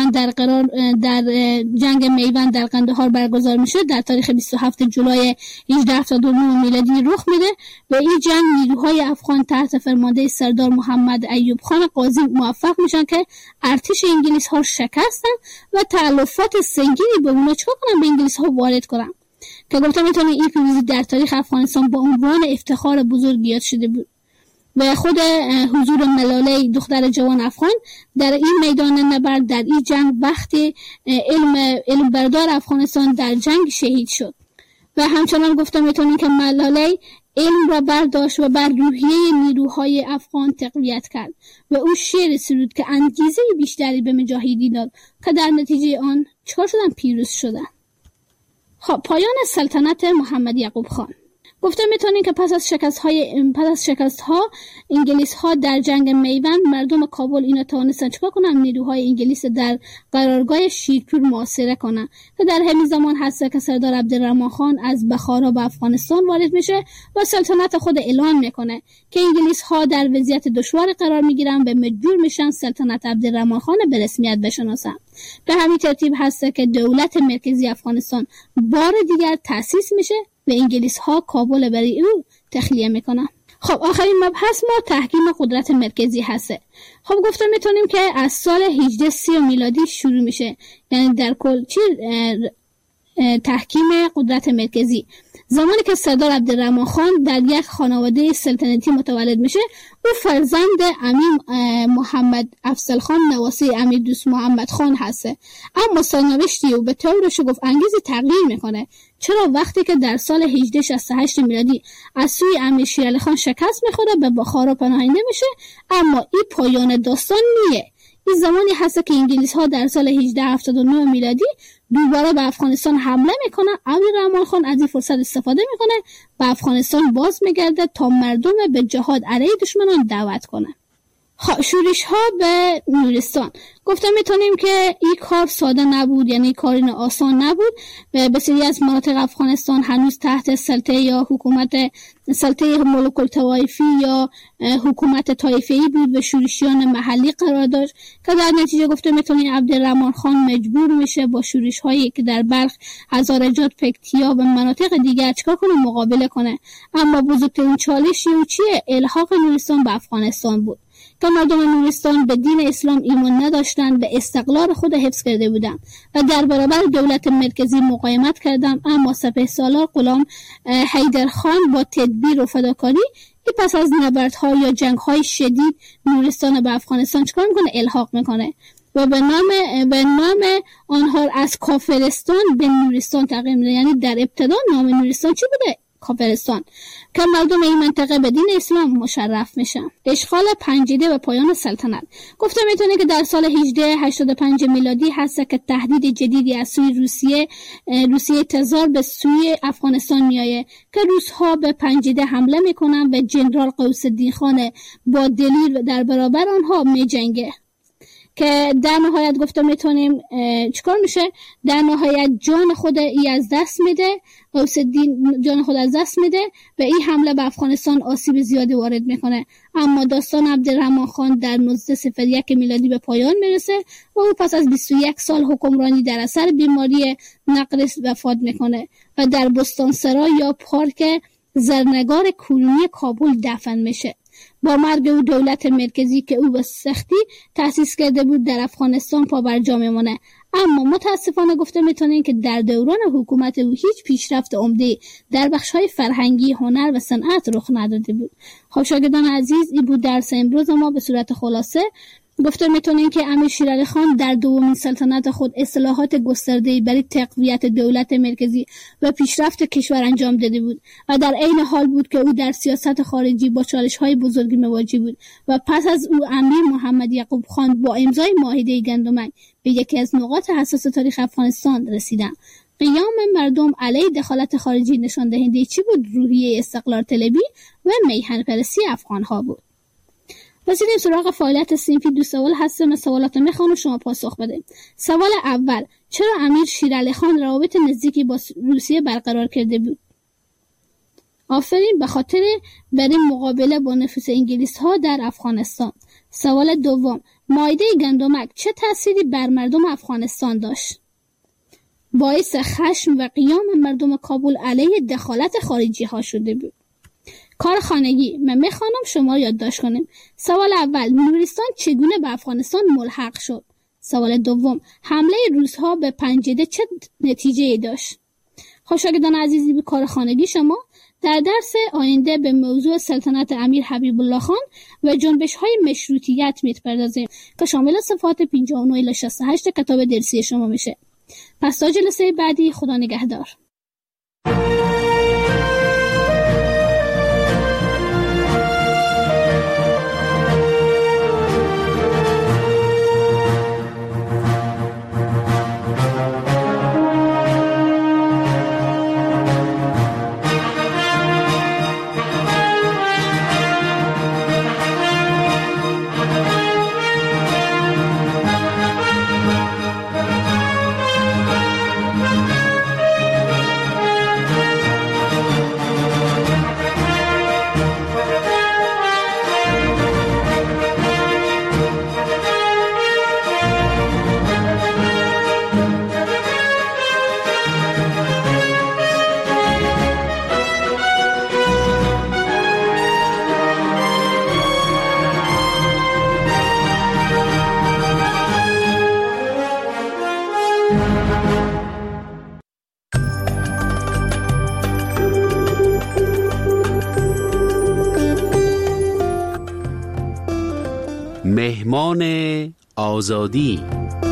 میوند در قندهار برگزار میشه در تاریخ 27 جولای 1879 میلادی رخ میده و این جنگ نیروهای افغان تحت فرمانده سردار محمد ایوب خان قاضی موفق میشن که ارتش انگلیس ها شکستن و تلفات سنگینی به اونا چیکار کنن؟ به انگلیس ها وارد کنن که گفتم میتونه این پیروزی در تاریخ افغانستان با عنوان افتخار بزرگ یاد شده بود. و خود حضور ملاله دختر جوان افغان در این میدان نبرد در این جنگ وقتی علم بردار افغانستان در جنگ شهید شد و همچنان گفتم میتونیم که ملاله علم را برداشت و بر روحیه نیروهای افغان تقویت کرد و او شعر سرود که انگیزه بیشتری به مجاهدین داد که در نتیجه آن چهار شدن پیروز شدن. خب پایان سلطنت محمد یعقوب خان. گفته میتونیم که پس از شکست ها انگلیس ها در جنگ میوند مردم کابل اینا توانستن چیکار کنن؟ نیروهای انگلیس در قرارگاه شیرپور محاصره کنن که در همین زمان هست که سردار عبدالرحمن خان از بخارا به افغانستان وارد میشه و سلطنت خود اعلان میکنه که انگلیس ها در وضعیت دشواری قرار میگیرن و مجبور میشن سلطنت عبدالرحمن خان به رسمیت بشناسن. به همین ترتیب هست که دولت مرکزی افغانستان بار دیگر تأسیس میشه و انگلیس ها کابل برای او تخلیه میکنن. خب آخرین مبحث ما تحکیم قدرت مرکزی هسته. خب گفتم میتونیم که از سال 1830 میلادی شروع میشه، یعنی در کل تحکیم قدرت مرکزی. زمانی که سردار عبدالرحمن خان در یک خانواده سلطنتی متولد میشه، او فرزند امیر محمد افضل خان نواسی امیر دوست محمد خان هسته، اما سرنوشتی او به طور شگفت انگیزی تغییر میکنه. چرا؟ وقتی که در سال 1868 میلادی از سوی امیر شیرعلی خان شکست میخوره به بخارا پناهنده میشه، اما این پایان داستان نیه. این زمانی هست که انگلیس ها در سال 1879 میلادی دوباره به افغانستان حمله میکنه. عبدالرحمن خان از این فرصت استفاده میکنه و افغانستان باز میگرده تا مردم به جهاد علیه دشمنان دعوت کنه. شورش ها به نورستان. گفتم میتونیم که این کار ساده نبود، یعنی کاری آسان نبود و بسیاری از مناطق افغانستان هنوز تحت سلطه یا سلطه ملوک الطوایفی یا حکومت طایفه‌ای بود و شورشیان محلی قرار داشت که در نتیجه گفتم میتونیم عبدالرحمن خان مجبور میشه با شورش هایی که در بلخ، هزارجات، پکتیا و مناطق دیگر چیکار کنه؟ مقابله کنه. اما بزرگترین چالش چیه؟ الحاق نورستان به افغانستان بود که مردم نورستان به دین اسلام ایمان نداشتند، به استقلال خود حفظ کرده بودند و در برابر دولت مرکزی مقاومت کردند. اما سپهسالار غلام حیدرخان با تدبیر و فداکاری پس از نبردها یا جنگ‌های شدید نورستان به افغانستان چکار میکنه؟ الحاق میکنه و به نام آنها از کافرستان به نورستان تغییر میده. یعنی در ابتدا نام نورستان چی بوده؟ کافرستان، که مردم این منطقه به دین اسلام مشرف میشن. اشغال پنجیده و پایان سلطنت. گفته میتونه که در سال 1885 میلادی هست که تهدید جدیدی از سوی روسیه تزار به سوی افغانستان میایه که روس‌ها به پنجیده حمله میکنن و جنرال غوث الدین خان با دلیر در برابر آنها میجنگه که در نهایت گفته میتونیم چیکار میشه؟ در نهایت جان خود از دست میده، غوث الدین جان خود از دست میده و این حمله به افغانستان آسیب زیادی وارد میکنه. اما داستان عبدالرحمن خان در 1901 میلادی به پایان میرسه و او پس از 21 سال حکمرانی در اثر بیماری نقرس وفات میکنه و در بستانسرای یا پارک زرنگار کلونی کابل دفن میشه. با مرگ او دولت مرکزی که او به سختی تأسیس کرده بود در افغانستان پابرجا میمونه. اما متاسفانه گفته میتونیم که در دوران حکومت او هیچ پیشرفت عمده در بخش‌های فرهنگی، هنر و صنعت رخ نداده بود. خب شاگردان عزیز، این بود درس امروز ما به صورت خلاصه. گفته میتونیم که امیر شیر علی خان در دومین سلطنت خود اصلاحات گسترده‌ای برای تقویت دولت مرکزی و پیشرفت کشور انجام داده بود و در عین حال بود که او در سیاست خارجی با چالش‌های بزرگی مواجه بود و پس از او امیر محمد یعقوب خان با امضای معاهده گندمک به یکی از نقاط حساس تاریخ افغانستان رسیدند. قیام مردم علیه دخالت خارجی نشان دهنده چی بود؟ روحیه استقلال طلبی و میهن پرستی افغان‌ها بود. رسیدیم سراغ فعالیت صنفی. دو سوال هستم، سوالات میخوام شما پاسخ بده. سوال اول: چرا امیر شیر علی خان روابط نزدیکی با روسیه برقرار کرده بود؟ آفرین، به خاطر برای مقابله با نفوذ انگلیس ها در افغانستان. سوال دوم: معاهده گندمک چه تأثیری بر مردم افغانستان داشت؟ باعث خشم و قیام مردم کابل علیه دخالت خارجی ها شده بود. کار خانگی من میخوانم شما یادداشت کنیم. سوال اول: نورستان چگونه به افغانستان ملحق شد؟ سوال دوم: حمله روس‌ها به پنجیده چه نتیجه‌ای داشت؟ شاگردان عزیزی، به کار خانگی شما در درس آینده به موضوع سلطنت امیر حبیب الله خان و جنبش‌های مشروطیت می‌پردازیم که شامل صفحات 59 الی 68 کتاب درسی شما میشه. پس تا جلسه بعدی، خدا نگهدار. مهمان آزادی.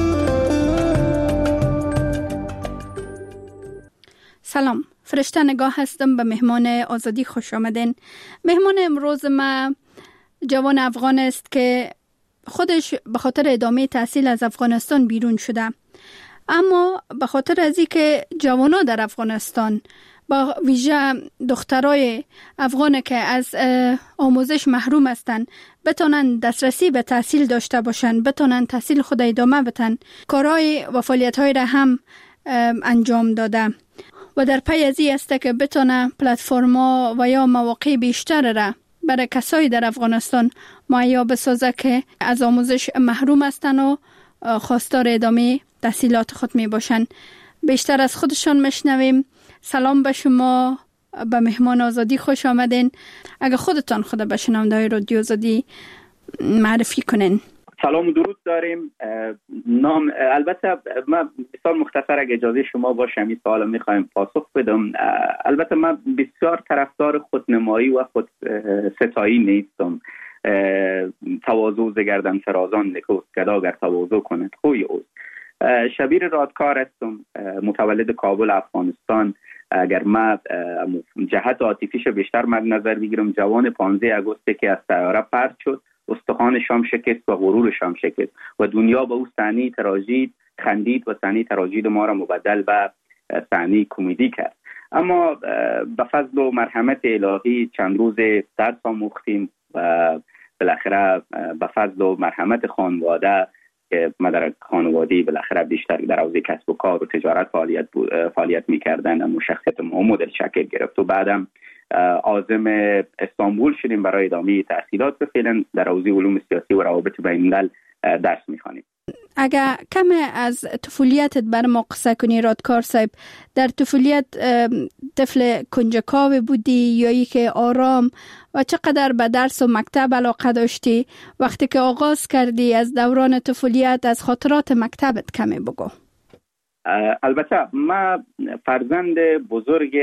سلام، فرشته نگاه هستم. به مهمان آزادی خوش آمدین. مهمان امروز ما جوان افغان است که خودش به خاطر ادامه تحصیل از افغانستان بیرون شده، اما به خاطر از اینکه جوانا در افغانستان با ویژه دخترای افغان که از آموزش محروم هستند بتونن دسترسی به تحصیل داشته باشن، بتونن تحصیل خود ادامه بدن، کارهای و فعالیت‌های را هم انجام داده و در پی از این است که بتونه پلتفرما و یا مواقع بیشتر را برای کسایی در افغانستان مهیا بسازه که از آموزش محروم هستند و خواستار ادامه تحصیلات خود می باشن. بیشتر از خودشان مشنویم. سلام به شما، به مهمان آزادی خوش آمدین. اگه خودتان خود به شنونده‌های رادیو آزادی معرفی کنین. سلام و درود داریم. البته من بسیار مختصر اگه اجازه شما باشه این سوال میخوایم پاسخ بدم. البته من بسیار طرفدار خودنمایی و خود ستایی نیستم. تواضع ز گردن فرازان نکوست گدا اگر تواضع کند خوی اوست. شبیر رادکار هستم، متولد کابل افغانستان. اگر ما جهت عاطفیش بیشتر مد نظر بگیرم، جوان 15 آگوست که از طیاره پرت شد، استخوان شام شکست و غرور شام شکست و دنیا به او صحنه تراژید خندید و صحنه تراژید ما را مبدل به صحنه کمدی کرد. اما به فضل و مرحمت الهی چند روز درس آموختیم و بالاخره به فضل و مرحمت خانواده که من در خانواده‌ای بالاخره بیشتر در حوزه کسب و کار و تجارت فعالیت می‌کردن، اما شخصیت ما مدل شکل گرفت و بعدم عازم استانبول شدیم برای ادامه تحصیلات و فعلا در حوزه علوم سیاسی و روابط بین‌الملل درس می‌خوانیم. اگر کم از طفولیتت بر ما قصه کنی رادکار صاحب، در طفولیت طفل کنجکاو بودی یا ای که آرام و چقدر به درس و مکتب علاقه داشتی؟ وقتی که آغاز کردی از دوران طفولیت از خاطرات مکتبت کمی بگو. البته من فرزند بزرگ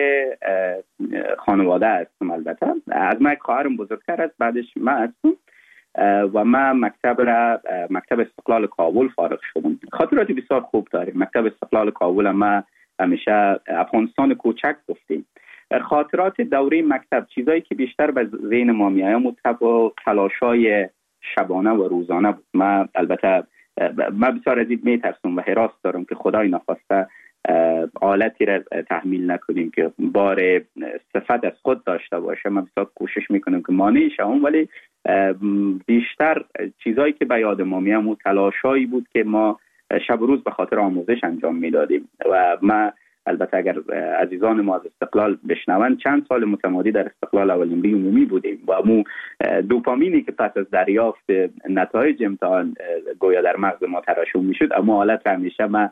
خانواده هستم. البته از من خواهرم بزرگتر است، بعدش من هستم و من مکتب استقلال کابل فارغ شدم. خاطراتی بسیار خوب داریم. مکتب استقلال کابل ما همیشه افغانستان کوچک گفتیم. خاطرات دوره مکتب چیزایی که بیشتر به ذهن ما میاد تلاشای شبانه و روزانه بود. من البته بسیار از این میترسم و هراس دارم که خدای نخواسته آلتی را تحمیل نکنیم که بار صفت از خود داشته باشه. من بسیار کوشش میکنم که مانع شوم، ولی بیشتر چیزایی که به یاد ما میاد تلاشایی بود که ما شب و روز به خاطر آموزش انجام میدادیم. و ما البته اگر عزیزان ما از استقلال بشنون، چند سال متمادی در استقلال اول نمره عمومی بودیم و مو دوپامینی که پس از دریافت نتایج امتحان گویا در مغز ما ترشح میشد، اما حالت همیشه ما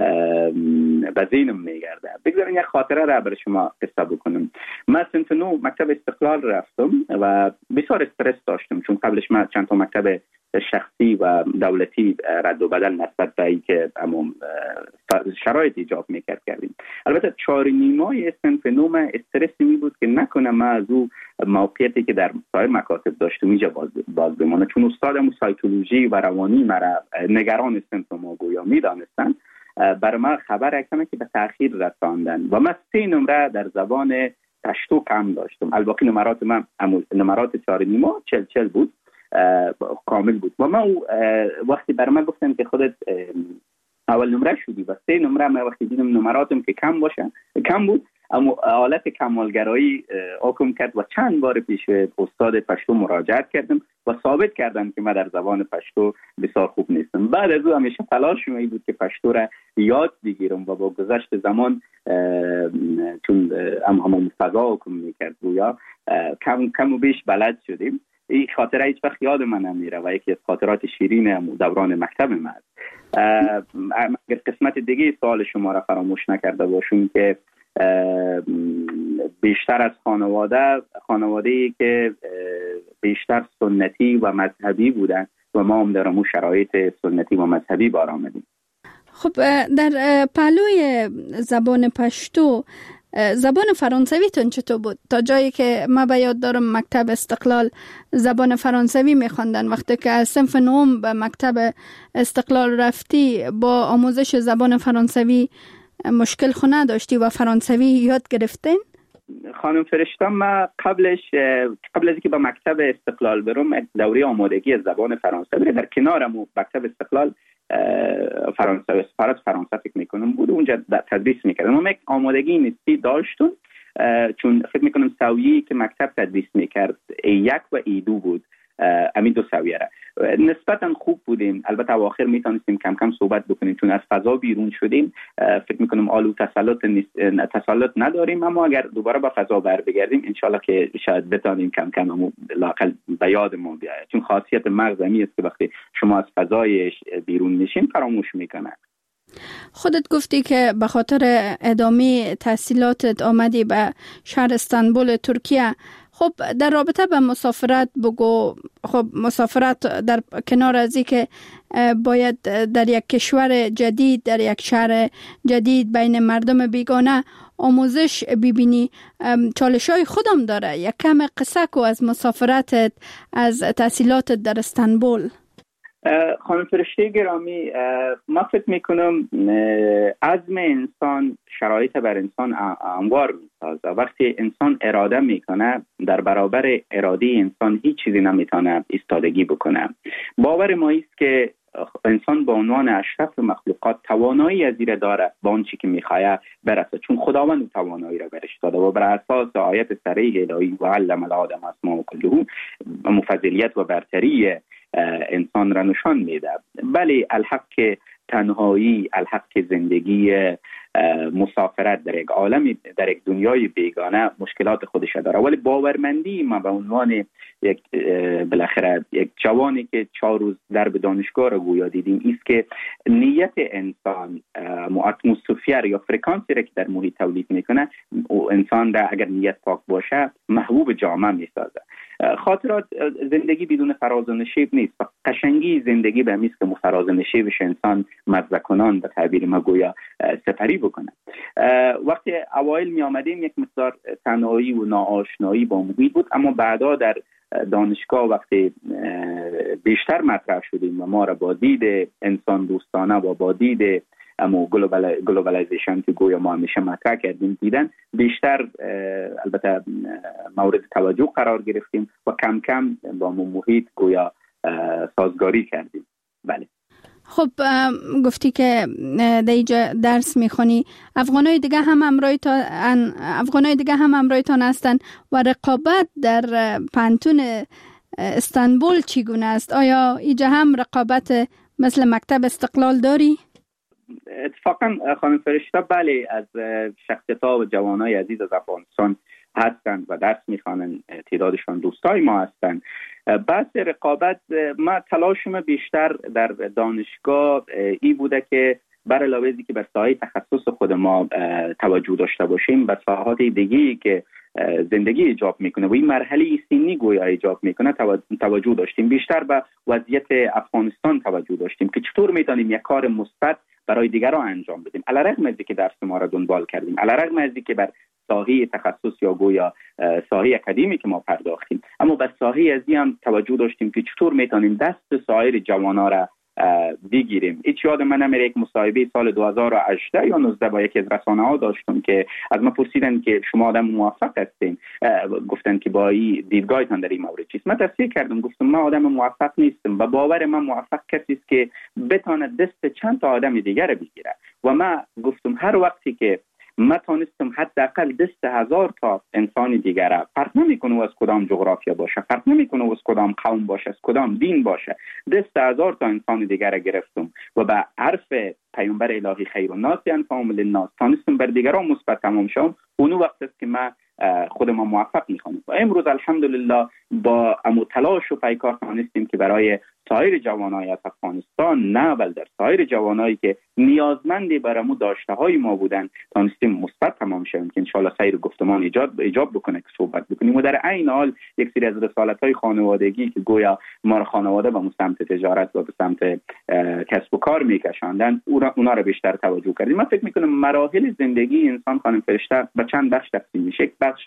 به ذهنم میگرده. بگذارین یک خاطره را برای شما قصه بکنم. من صنف 9 مکتب استقلال رفتم و بسیار استرس داشتم، چون قبلش من چند تا مکتب شخصی و دولتی رد و بدل نسبت به اینکه شرایط ایجاب میکرد کردیم. البته 4.5 صنف 9 استرسی می بود که نکنه من از او موقعیتی که در سایر مکاتب داشتم اینجا باز بمانه، چون استادم سایکولوژی و روانی مرا نگران صنف ما گویا میدانستن. برای من خبر کنه که به تأخیر رساندن و من 3 نمره در زبان پشتو کم داشتم. الباقی نمرات من نمرات 4.5 40 بود، کامل بود. و من وقتی برای من گفتن که خودت اول نمره شدی و 3 نمره، من وقتی دیدم نمراتم که کم بود، اما حالت کمالگرایی حکم کرد و چند بار پیش استاد پشتو مراجعت کردم و ثابت کردن که من در زبان پشتو بسیار خوب نیستم. بعد از او همیشه تلاش می بود که پشتو را یاد بگیرم و با گذشت زمان چون همون فضا حکم میکرد گویا کم و بیش بلد شدیم. این خاطره هیچ وقت یاد من نمیره و یکی از خاطرات شیرین دوران مکتب من است. اگر قسمت دیگه سوال شما را فراموش نکرده باشم که بیشتر از خانواده‌ای که بیشتر سنتی و مذهبی بودن و ما هم در اون شرایط سنتی و مذهبی بار آمدیم. خب در پهلوی زبان پشتو زبان فرانسوی تون چطور بود؟ تا جایی که من به یاد دارم مکتب استقلال زبان فرانسوی میخواندن. وقتی که از صنف 9 به مکتب استقلال رفتی با آموزش زبان فرانسوی مشکل خونه داشتی و فرانسوی یاد گرفتین؟ خانم فرشته، من قبل از اینکه به مکتب استقلال برم دوره آمادگی از زبان فرانسوی در کنارم مکتب استقلال فرانسوی سفارت فرانسه فکر میکنم بود، اونجا تدریس میکردم. ما یک آمادگی نسبی داشتم چون فکر میکنم سویه‌ای که مکتب تدریس میکرد A1 و A2 بود، همین 2 سویه را نسبتا خوب بودیم. البته اواخر میتونستیم کم کم صحبت بکنیم چون از فضا بیرون شدیم. فکر میکنم آلو تسلط نداریم، اما اگر دوباره به فضا بر بگردیم انشالله که شاید بتونیم کم کم لااقل به یادمون بیاید، چون خاصیت مغز همی است که وقتی شما از فضای بیرون میشین فراموش میکنه. خودت گفتی که به خاطر ادامه تحصیلاتت آمدی به شهر استانبول ترکیه. خب در رابطه به مسافرت بگو. خب مسافرت در کنار از این که باید در یک کشور جدید، در یک شهر جدید بین مردم بیگانه آموزش ببینی، چالش‌های خودم داره. یک کم قصه کو از مسافرتت، از تحصیلاتت در استانبول. خانم فرشته گرامی، ما فکر میکنم عزم انسان شرایط بر انسان انوار میسازه. وقتی انسان اراده میکنه، در برابر اراده انسان هیچ چیزی نمیتونه ایستادگی بکنه. باور ما است که انسان به عنوان اشرف مخلوقات توانایی از این داره با اون چی که میخواه برسه، چون خداوند توانایی را برش داده و بر اساس آیت صریح الهی و علم الآدم اسماء کلها مفضلیت و برتری انسان را نشان میده. بله، الحق تنهایی، الحق زندگی مسافرت در یک عالم، در یک دنیای بیگانه مشکلات خودش داره، ولی باورمندی ما به عنوان یک بالاخره یک جوانی که 4 روز در دانشگاه را گویا دیدیم است که نیت انسان اتمسفر یا فرکانسی را که در محیط تولید میکنه، انسان را اگر نیت پاک باشه محبوب جامعه میسازه. خاطرات زندگی بدون فراز و نشیب نیست. قشنگی زندگی به میست که فراز و نشیبش انسان مزه کنان به تعبیر ما گویا سپری بکنه. وقتی اوایل می آمدیم یک مقدار تنهایی و ناآشنایی با محیط بود، اما بعدا در دانشگاه وقتی بیشتر مطرح شدیم و ما را با دید انسان دوستانه و با دید اما گلوبالایزیشن که گویا ما همیشه مطرح کردیم دیدن، بیشتر البته مورد توجه قرار گرفتیم و کم کم با محیط گویا سازگاری کردیم. بله. خب گفتی که در اینجا درس میخونی، افغانای دیگه هم همراهتان هستن و رقابت در پانتون استانبول چگونه است؟ آیا اینجا هم رقابت مثل مکتب استقلال داری؟ اتفاقا خانم فرشته بله، از شخصیت‌ها و جوانای عزیز از افغانستان هستند و درس میخوانند، تعدادشان دوستای ما هستند. بحث رقابت، ما تلاشم بیشتر در دانشگاه ای بوده که بر علاوه از اینکه بر ساحه تخصص خود ما توجه داشته باشیم، به ساحات دیگه‌ای که زندگی ایجاب میکنه و این مرحله سنی گویا ایجاب میکنه توجه داشتیم. بیشتر به وضعیت افغانستان توجه داشتیم که چطور میتونیم یک کار مثبت برای دیگران انجام بدیم، علیرغم از اینکه درس ما را دنبال کردیم، علیرغم از اینکه بر ساحه تخصص یا گویا ساحه اکادمی که ما پرداختیم، اما به ساحه از این هم توجه داشتیم که چطور میتونیم دست سایر جوانا را بگیریم. هیچ یاد من نمیره یک مصاحبه سال 2018 یا 19 با یکی از رسانه‌ها داشتم که از من پرسیدن که شما آدم موفق هستین، گفتن که با این دیدگاهتان در این مورد چیست؟ من تصدیق کردم، گفتم من آدم موفق نیستم و باور من موفق کسی است که بتونه دست چند تا آدم دیگر رو بگیره و من گفتم هر وقتی که ما تونستم حداقل دست 1000 تا انسان دیگر، فرق نمیکنه از کدام جغرافیا باشه، فرق نمیکنه از کدام قوم باشه، از کدام دین باشه، دست 1000 تا انسان دیگر گرفتم و به حرف پیامبر الهی خیر الناس انفعهم للناس تونستم بر دیگران مثبت تمام شم. اون وقت است که ما خود ما موفق میخوانیم و امروز الحمدلله با تلاش و پیکار تونستیم که برای سایر جوانای از افغانستان، نه بل در سایر جوانایی که نیازمندی برامو داشته های ما بودن، تونستیم مثبت تمام شویم که انشالله سایر گفتمان ایجاب بکنه که صحبت بکنیم و در عین حال یک سری از رسالت های خانوادگی که گویا ما را خانواده به سمت تجارت و به سمت کسب و کار میکشاندن، اونا را بیشتر توجه کردیم. من فکر میکنم مراحل زندگی انسان خانم فرشته به چند بخش تقسیم میشه. بخش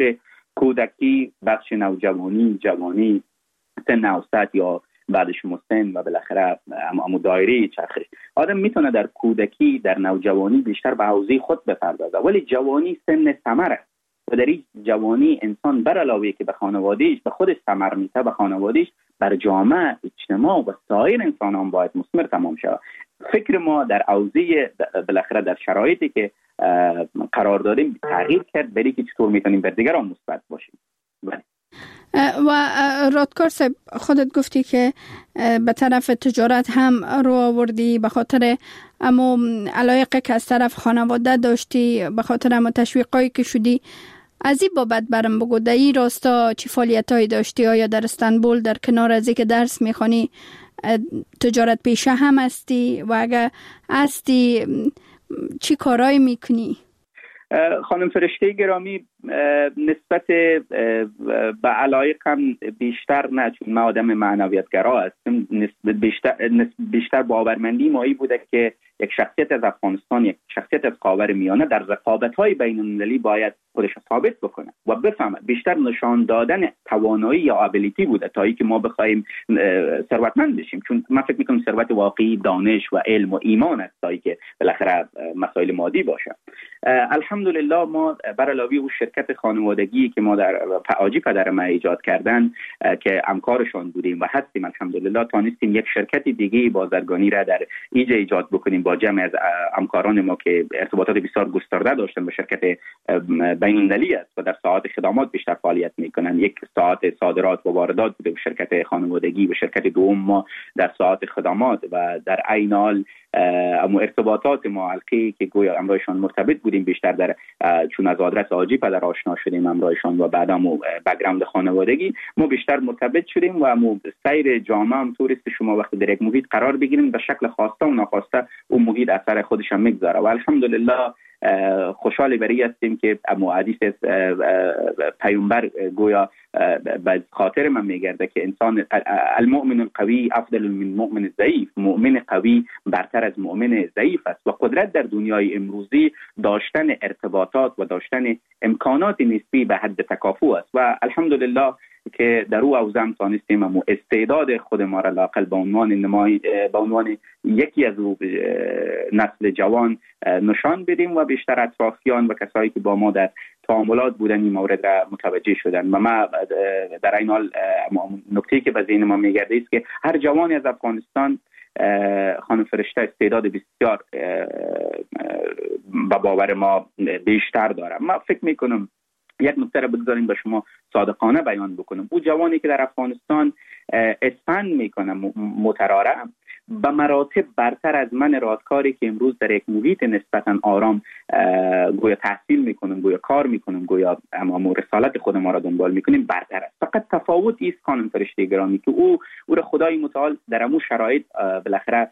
کودکی، بخش نوجوانی، جوانی، سن اوسط یا بعدش مسن و بالاخره امو دایره چرخش. آدم میتونه در کودکی، در نوجوانی بیشتر به حوزه خود بپردازه، ولی جوانی سن ثمره و در این جوانی انسان بر علاوه که به خانوادهش به خودش ثمر میده، به خانوادهش، بر جامعه، اجتماع و سایر انسانان باید مثمر تمام شود. فکر ما در حوزه بالاخره در شرایطی که قرار داریم تغییر کرد برای که چطور میتونیم بر دیگران مثبت باشیم. و رادکار صاحب خودت گفتی که به طرف تجارت هم رو آوردی به خاطر امو علایقه که از طرف خانواده داشتی، به خاطر امو تشویقایی که شدی. از این بابت برم بگو، در این راستا چی فعالیتایی داشتی؟ آیا در استانبول در کنار از که درس میخوانی تجارت پیشه هم هستی و اگر هستی چی کارایی میکنی؟ خانم فرشته گرامی، نسبت به علایقم بیشتر نه، چون ما آدم معنویتگرا هستم. بیشتر باورمندی مایی بوده که یک شخصیت از افغانستان، یک شخصیت از خاورمیانه در رقابت‌های بین‌المللی باید خودش ثابت بکنه و بفهمه. بیشتر نشان دادن توانایی یا ابیلیتی بوده تا اینکه ما بخوایم ثروتمند بشیم، چون من فکر می‌کنم ثروت واقعی دانش و علم و ایمان است تا اینکه بالاخره مسائل مادی باشه. الحمدلله ما بر علاوه اون شرکت خانوادگی که ما در آجی پدر ما ایجاد کردن که همکارشان بودیم و هستیم، الحمدلله تانستیم یک شرکت دیگه بازرگانی را در ایجاد بکنیم با جمع از همکاران ما که ارتباطات بسیار گسترده داشتن با شرکت بین‌المللی است و در ساعات خدمات بیشتر فعالیت میکنن. یک ساعت صادرات و واردات بوده به شرکت خانوادگی و شرکت دوم ما در ساعت خدمات و در عین حال اما ارتباطات ما حلقه‌ای که گویا امرایشان مرتبط بودیم بیشتر در چون از آدرس آجی پدر آشنا شدیم امرایشان و بعد هم بک‌گراند خانوادگی ما بیشتر مرتبط شدیم و سیر جامعه هم طوریست شما وقتی در یک محیط قرار بگیریم به شکل خواسته و ناخواسته اون محیط اثر خودش هم میگذاره و الحمدلله خوشحال بری هستیم که حدیث پیامبر گویا به خاطر من میگرده که انسان المؤمن القوی افضل من المؤمن الضعیف، مؤمن قوی برتر از مؤمن ضعیف است و قدرت در دنیای امروزی داشتن ارتباطات و داشتن امکانات نسبی به حد تکافؤ است و الحمدلله که در او اوزم تانستیم اما استعداد خود ما را لاقل به عنوان یکی از نسل جوان نشان بدیم و بیشتر اطرافیان و کسایی که با ما در تعاملات بودن این مورد را متوجه شدن. و ما در این حال نکته‌ای که به ذهن ما میگرده است که هر جوانی از افغانستان خانم فرشته استعداد بسیار به باور ما بیشتر داره. ما فکر میکنم یک نکته را بگذاریم به شما صادقانه بیان بکنم. او جوانی که در افغانستان اسفند میکنه متراره به مراتب برتر از من رادکاری که امروز در یک محیط نسبتا آرام گویا تحصیل میکنم، گویا کار میکنم، گویا اما رسالت خود ما را دنبال میکنیم برتر است. فقط تفاوت است خانم فرشته گرامی که او را خدای متعال در امو شرایط بالاخره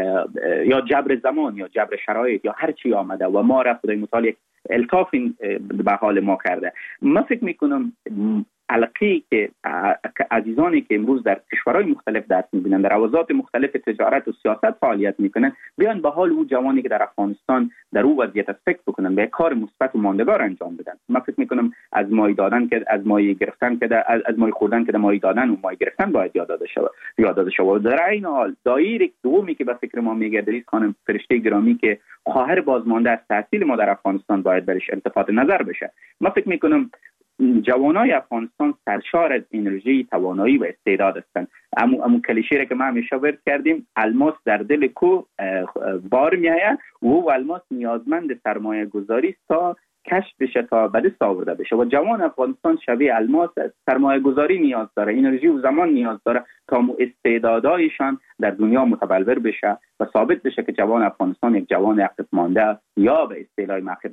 یا جبر زمان یا جبر شرایط یا هر چی آمده و ما را خدای متعال یک الطاف به حال ما کرده. من فکر میکنم علاقه‌ای که عزیزانی که امروز در کشورهای مختلف درس می‌بینن، در حوزات مختلف تجارت و سیاست فعالیت میکنن، بیان به حال او جوانی که در افغانستان در او وضعیت فکر بکنن و کار مثبت و ماندگار انجام بدن. من فکر میکنم از مایه دادن که از مایه گرفتن که از مایه خوردن که مایه دادن و مایه گرفتن باید یاد داده شود. در این حال دایره دومی که به فکر ما میگرده خانم فرشته گرامی که خواهر بازمانده از تحصیل ما در افغانستان باید برش التفات نظر بشه. من فکر میکنم جوانای افغانستان سرشار از انرژی، توانایی و استعداد هستند. اما کلیشه را که ما همیشه ورد کردیم، الماس در دل کوه بار میآید و الماس نیازمند سرمایه گذاری است تا کشف بشه، تا به دست آورده بشه و جوان افغانستان شبیه الماس سرمایه گذاری نیاز داره، انرژی و زمان نیاز داره تا استعدادایشان در دنیا متبلور بشه و ثابت بشه که جوان افغانستان یک جوان عقب مانده یا به اصطلاح عقب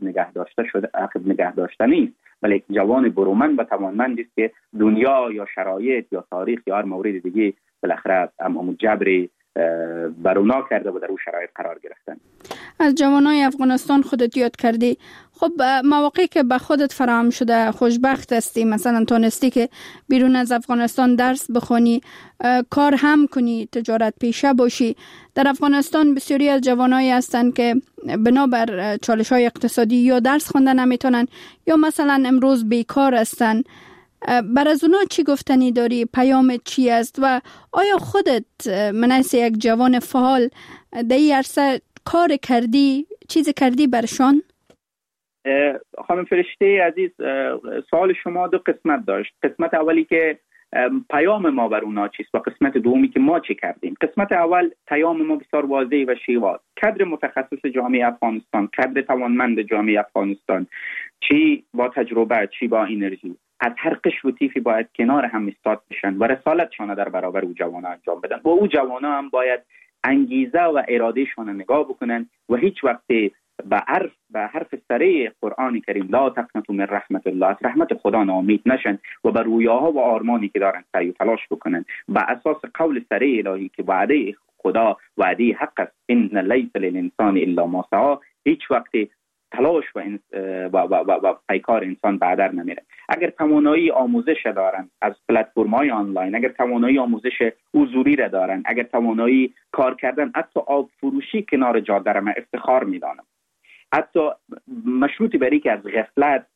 نگه داشته نیست، ولی یک جوان برومند و توانمند است که دنیا یا شرایط یا تاریخ یا هر مورد دیگه بالاخره جبری برونا کرده و در اون شرایط قرار گرفتن. از جوانای افغانستان خودت یاد کردی. خب مواقعی که به خودت فراهم شده خوشبخت هستی، مثلا تونستی که بیرون از افغانستان درس بخونی، کار هم کنی، تجارت پیشه باشی. در افغانستان بسیاری از جوانایی هستند که بنابر چالش‌های اقتصادی یا درس خوندن نمیتونن یا مثلا امروز بیکار هستند. بر از اونا چی گفتنی داری؟ پیامت چی است؟ و آیا خودت منیس یک جوان فعال در این عرصه کار کردی، چیز کردی برشان؟ خانم فرشته عزیز، سوال شما دو قسمت داشت. قسمت اولی که پیام ما بر اونا چیست و قسمت دومی که ما چی کردیم. قسمت اول پیام ما بسیار واضح و شیواز. کادر متخصص جامعه افغانستان، کادر توانمند جامعه افغانستان، چی با تجربه چی با انرژی، از هر قشر و طیفی باید کنار هم ایستاد بشن و رسالتشان در برابر او جوانا انجام بدن و او جوانا هم باید انگیزه و ارادهشان نگاه بکنن و هیچ وقت به حرف سره قرآن کریم لا تقنطوا من رحمت الله، از رحمت خدا ناامید نشن و بر رویاها و آرمانی که دارن سعی و تلاش بکنن به اساس قول سره الهی که وعده خدا وعده حق است، ان لیس للانسان الا ما سعی. هیچ وقت تلاش و پیکار انسان بعدر نمیره. اگر توانایی آموزش دارن از پلتفرم‌های آنلاین، اگر توانایی آموزش حضوری را دارن، اگر توانایی کار کردن حتی آب فروشی کنار جاده را من افتخار میدانم. حتی مشروطی بری که از غفلت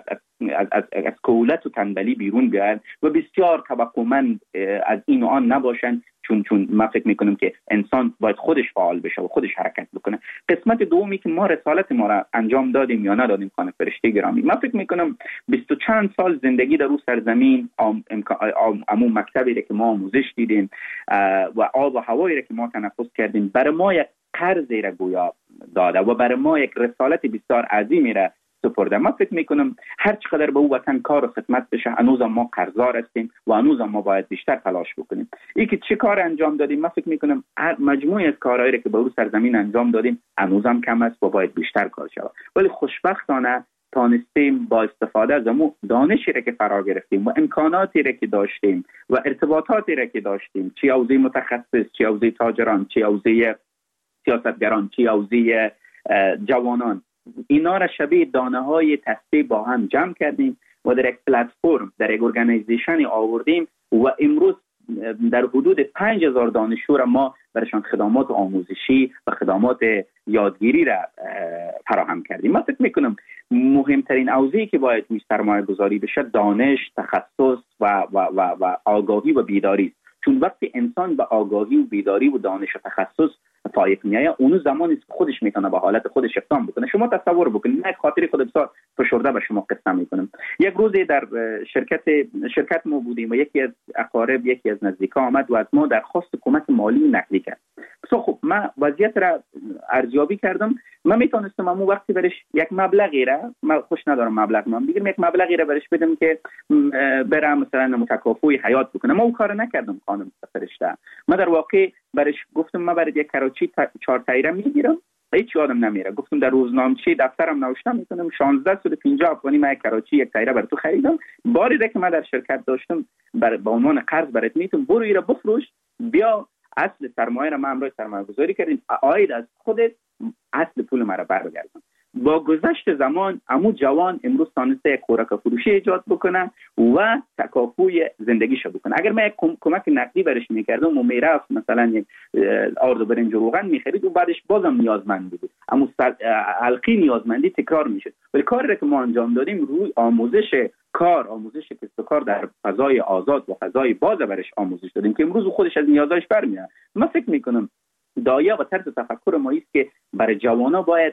از کولت و تنبلی بیرون بیاین و بسیار توقعمند از این و آن نباشن، چون ما فکر میکنم که انسان باید خودش فعال بشه و خودش حرکت بکنه. قسمت دومی که ما رسالت ما را انجام دادیم یا ندادیم خانم فرشته گرامی، ما فکر میکنم 20 چند سال زندگی در رو سرزمین، عموم مکتبی را که ما آموزش دیدیم و آب و هوایی را که ما تنفس کردیم برای ما یک قرضی را گویا داده و برای ما یک رسالت بسیار عظیمی را سپرده. ما فکر میکنم هر چقدر به او وطن کار و خدمت بشه هنوز ما قرضدار هستیم و هنوز ما باید بیشتر تلاش بکنیم. این که چه کار انجام دادیم، ما فکر میکنم مجموعه از کارهایی که به او سرزمین انجام دادیم هنوز هم کم است و باید بیشتر کار شود. ولی خوشبختانه تانستیم با استفاده از امو دانشی را که فرا گرفتیم و امکاناتی را که داشتیم و ارتباطاتی را که داشتیم، چه حوزه متخصص، چه حوزه تاجران، چه حوزه سیاستگران، چه حوزه جوانان، اینا را شبیه دانه های تسته با هم جمع کردیم و در یک پلتفرم، در یک ارگانیزیشن آوردیم و امروز در حدود 5000 دانشجو را ما برشان خدمات آموزشی و خدمات یادگیری را فراهم کردیم. من فکر میکنم مهمترین حوزه‌ای که باید روی سرمایه گذاری بشه دانش، تخصص و آگاهی و بیداری است. چون وقتی انسان به آگاهی و بیداری و دانش و تخصص فائق میایه، اون زمانی خودش میتونه به حالت خودش اقدام بکنه. شما تصور بکنید، من خاطری خود بسیار فشرده به شما قصه میکنم. یک روزی در شرکت ما بودیم و یکی از اقارب، یکی از نزدیکا آمد و از ما درخواست کمک مالی نقدی کرد. خب من وضعیت را ارزیابی کردم. من میتونستم اون وقتی برش یک مبلغی را، من خوش ندارم مبلغ من بگیرم، یک مبلغی را برش بدم که برم مثلا متکافئ حیات بکنه. ما اون کار نکردم خانم فرشته. من در واقع برش گفتم من برای یک کراچی 4 تایره میگیرم، هیچ یادم نمیره. گفتم در روزنامه‌چه دفترم نوشتم میکنم 1650 افغانی من یک کراچی یک تایره برای تو خریدم. باری که من در شرکت داشتم به عنوان قرض برات میتونم، برو ایرا بفروش، بیا اصل سرمایه را من امروز سرمایه گذاری کردیم، عاید از خودت اصل پول مرا برگردون. با گذشت زمان عمو جوان امروز تانسته یک خوراک فروشی ایجاد بکنه و تکافوی زندگیشو بکنه. اگر من یک کمک نقدی برش میکردم و میرفت مثلا یک آرد و برنج و روغن میخرید و بعدش بازم نیازمند بود، اما حلقی نیازمندی تکرار میشد. ولی کاری را که ما انجام دادیم روی آموزش کسب و کار در فضای آزاد و فضای باز برش آموزش دادیم که امروز خودش از نیازش برمیاد. من فکر میکنم دایه و طرز تفکر ما است که برای جوانا باید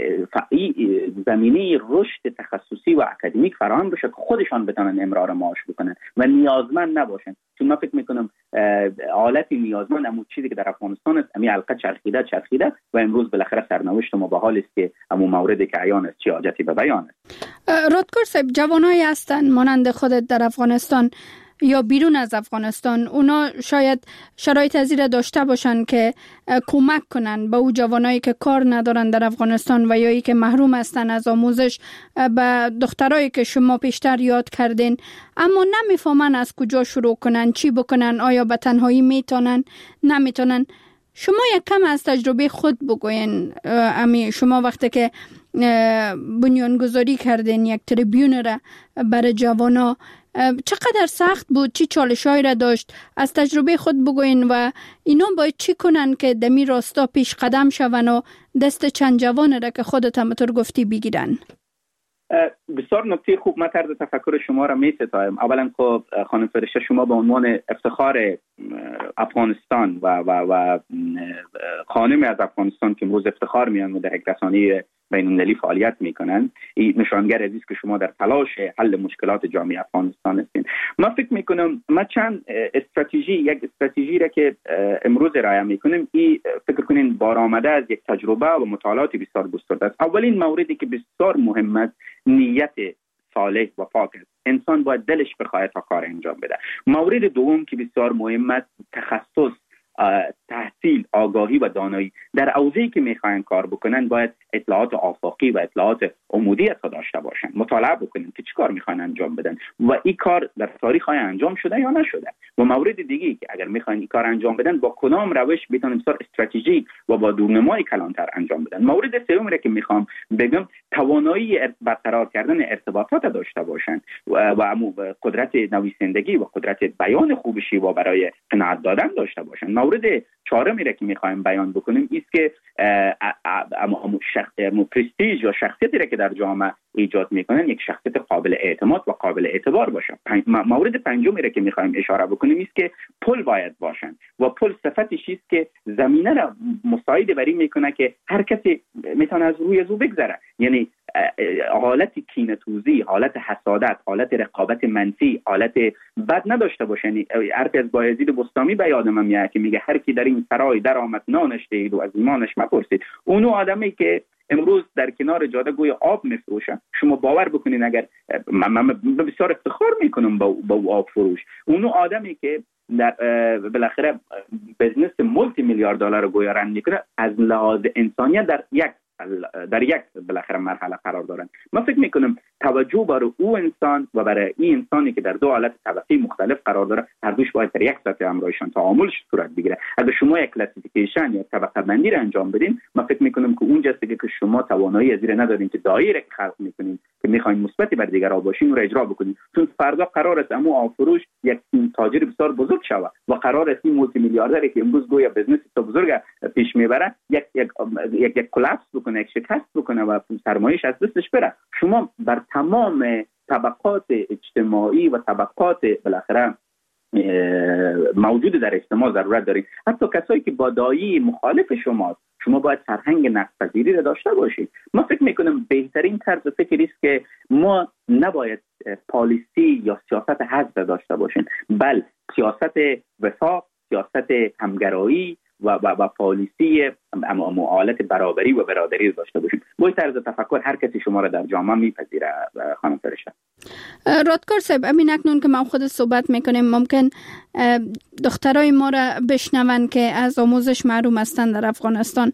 زمینه رشد تخصصی و اکادمیک فراهم بشه که خودشان بتونن امرار معاش بکنن و نیازمند نباشن. چون من فکر میکنم حالت نیازمند همون چیزی که در افغانستان است، همین حلقه چرخیده و امروز بالاخره سرنوشت ما به حال است که همون موردی که عیان است چه حاجتی به بیان است. رادکور صاحب، جوانایی هستن مانند خودت در افغانستان یا بیرون از افغانستان، اونا شاید شرایط از این داشته باشن که کمک کنن به او جوانایی که کار ندارن در افغانستان و یا ای که محروم هستن از آموزش، به دخترایی که شما پیشتر یاد کردین اما نمیفهمن از کجا شروع کنن، چی بکنن، آیا به تنهایی میتونن نمیتونن. شما یک کم از تجربه خود بگوین. شما وقتی که بنیانگذاری کردین یک تریبیون را برای جوانا، چقدر سخت بود؟ چی چالش‌هایی را داشت؟ از تجربه خود بگوین و اینا باید چی کنن که دمی راستا پیش قدم شون و دست چند جوان را که خودت هم طور گفتی بگیرن؟ بسیار نکته خوب. من طرز تفکر شما را می‌ستایم. اولا خب خانم فرشته، شما به عنوان افتخار افغانستان و خانم از افغانستان که امروز افتخار میان و در یک رسانه بین‌المللی فعالیت میکنن، این نشانگر است که شما در تلاش حل مشکلات جامعه افغانستان هستین. من فکر میکنم ما چند استراتژی را که امروز ارائه میکنیم، این فکر کنین بارآمده از یک تجربه و مطالعات بسیار گسترده است. اولین موردی که بسیار مهم است نیت صالح و پاک است. انسان باید دلش بخواهد تا کار انجام بده. مورد دوم که بسیار مهم است تخصص، تحصیل، آگاهی و دانایی در حوزه‌ای که میخواین کار بکنن باید اطلاعات آفاقی و اطلاعات عمودی داشته باشن، مطالعه بکنن که چی کار میخواین انجام بدن و این کار در تاریخ انجام شده یا نشده. و مورد دیگه که اگر میخواین این کار انجام بدن با کدام روش میتونن بسیار استراتژیک و با دورنمای کلانتر انجام بدن. مورد سوم را که میخوام بگم توانایی برقرار کردن ارتباطات داشته باشن و قدرت نویسندگی و قدرت بیان خوبشی و برای قناعت دادن داشته باشن. مورد چهارم را که میخوایم بیان بکنیم است که پرستیژ یا شخصیتی را که در جامعه ایجاد میکنن یک شخصیت قابل اعتماد و قابل اعتبار باشه. مورد پنجم را که میخوایم اشاره بکنیم است که پل باید باشن و پل صفتش است که زمینه را مساعد بری میکنه که هر کسی میتونه از روی او بگذره. یعنی حالت کینه‌توزی، حالت حسادت، حالت رقابت منفی، حالت بد نداشته باشن. حرف از بایزید بستامی به یادم میاد که میگه هر کی در این سرای در آمد نانش دید و از ایمانش مپرسید. اونو آدمی که امروز در کنار جاده گوی آب میفروشه، شما باور بکنین اگر من بسیار افتخار میکنم با او آب فروش، اونو آدمی که در بالاخره بزنس مولتی میلیارد دلار گویا رن میکنه، از لحاظ انسانیت در یک بالاخره مرحله قرار دارن. من فکر میکنم توجه برای او انسان و برای این انسانی که در دو حالت طبقی مختلف قرار داره، هر دوش باید در یک سطح همراهشان تعاملش صورت بگیره. اگر شما یک کلاسیفیکیشن یا طبقه بندی را انجام بدین، من فکر میکنم که اونجاست که شما توانایی از این ندارین که دایره که خلق میکنین که میخواین مثبتی بر دیگران باشین رو اجرا بکنین. چون فردا قرار است امو آفروش یک تاجر بسیار بزرگ شود و قرار است این مولتی میلیاردری که امروز گویا بزنس تو بزرگ پیش میبره یک کلاپس بکنه، یک شکست بکنه و سرمایه‌اش از دستش بره. شما بر تمام طبقات اجتماعی و طبقات بالاخره موجود در اجتماع ضرورت دارید. حتی کسایی که با دایی مخالف شما باید فرهنگ نقدپذیری را داشته باشید. من فکر میکنم بهترین طرز فکری است که ما نباید پالیسی یا سیاست حزب داشته باشیم، بل سیاست وفاق، سیاست همگرایی و پالیسی معالجه برابری و برادری داشته باشیم. با این طرز تفکر هر کسی شما را در جامعه میپذیره. خانم فرشته رادکار صاحب، امین اکنون که ما خود صحبت میکنیم ممکن دخترای ما را بشنون که از آموزش محروم هستند در افغانستان،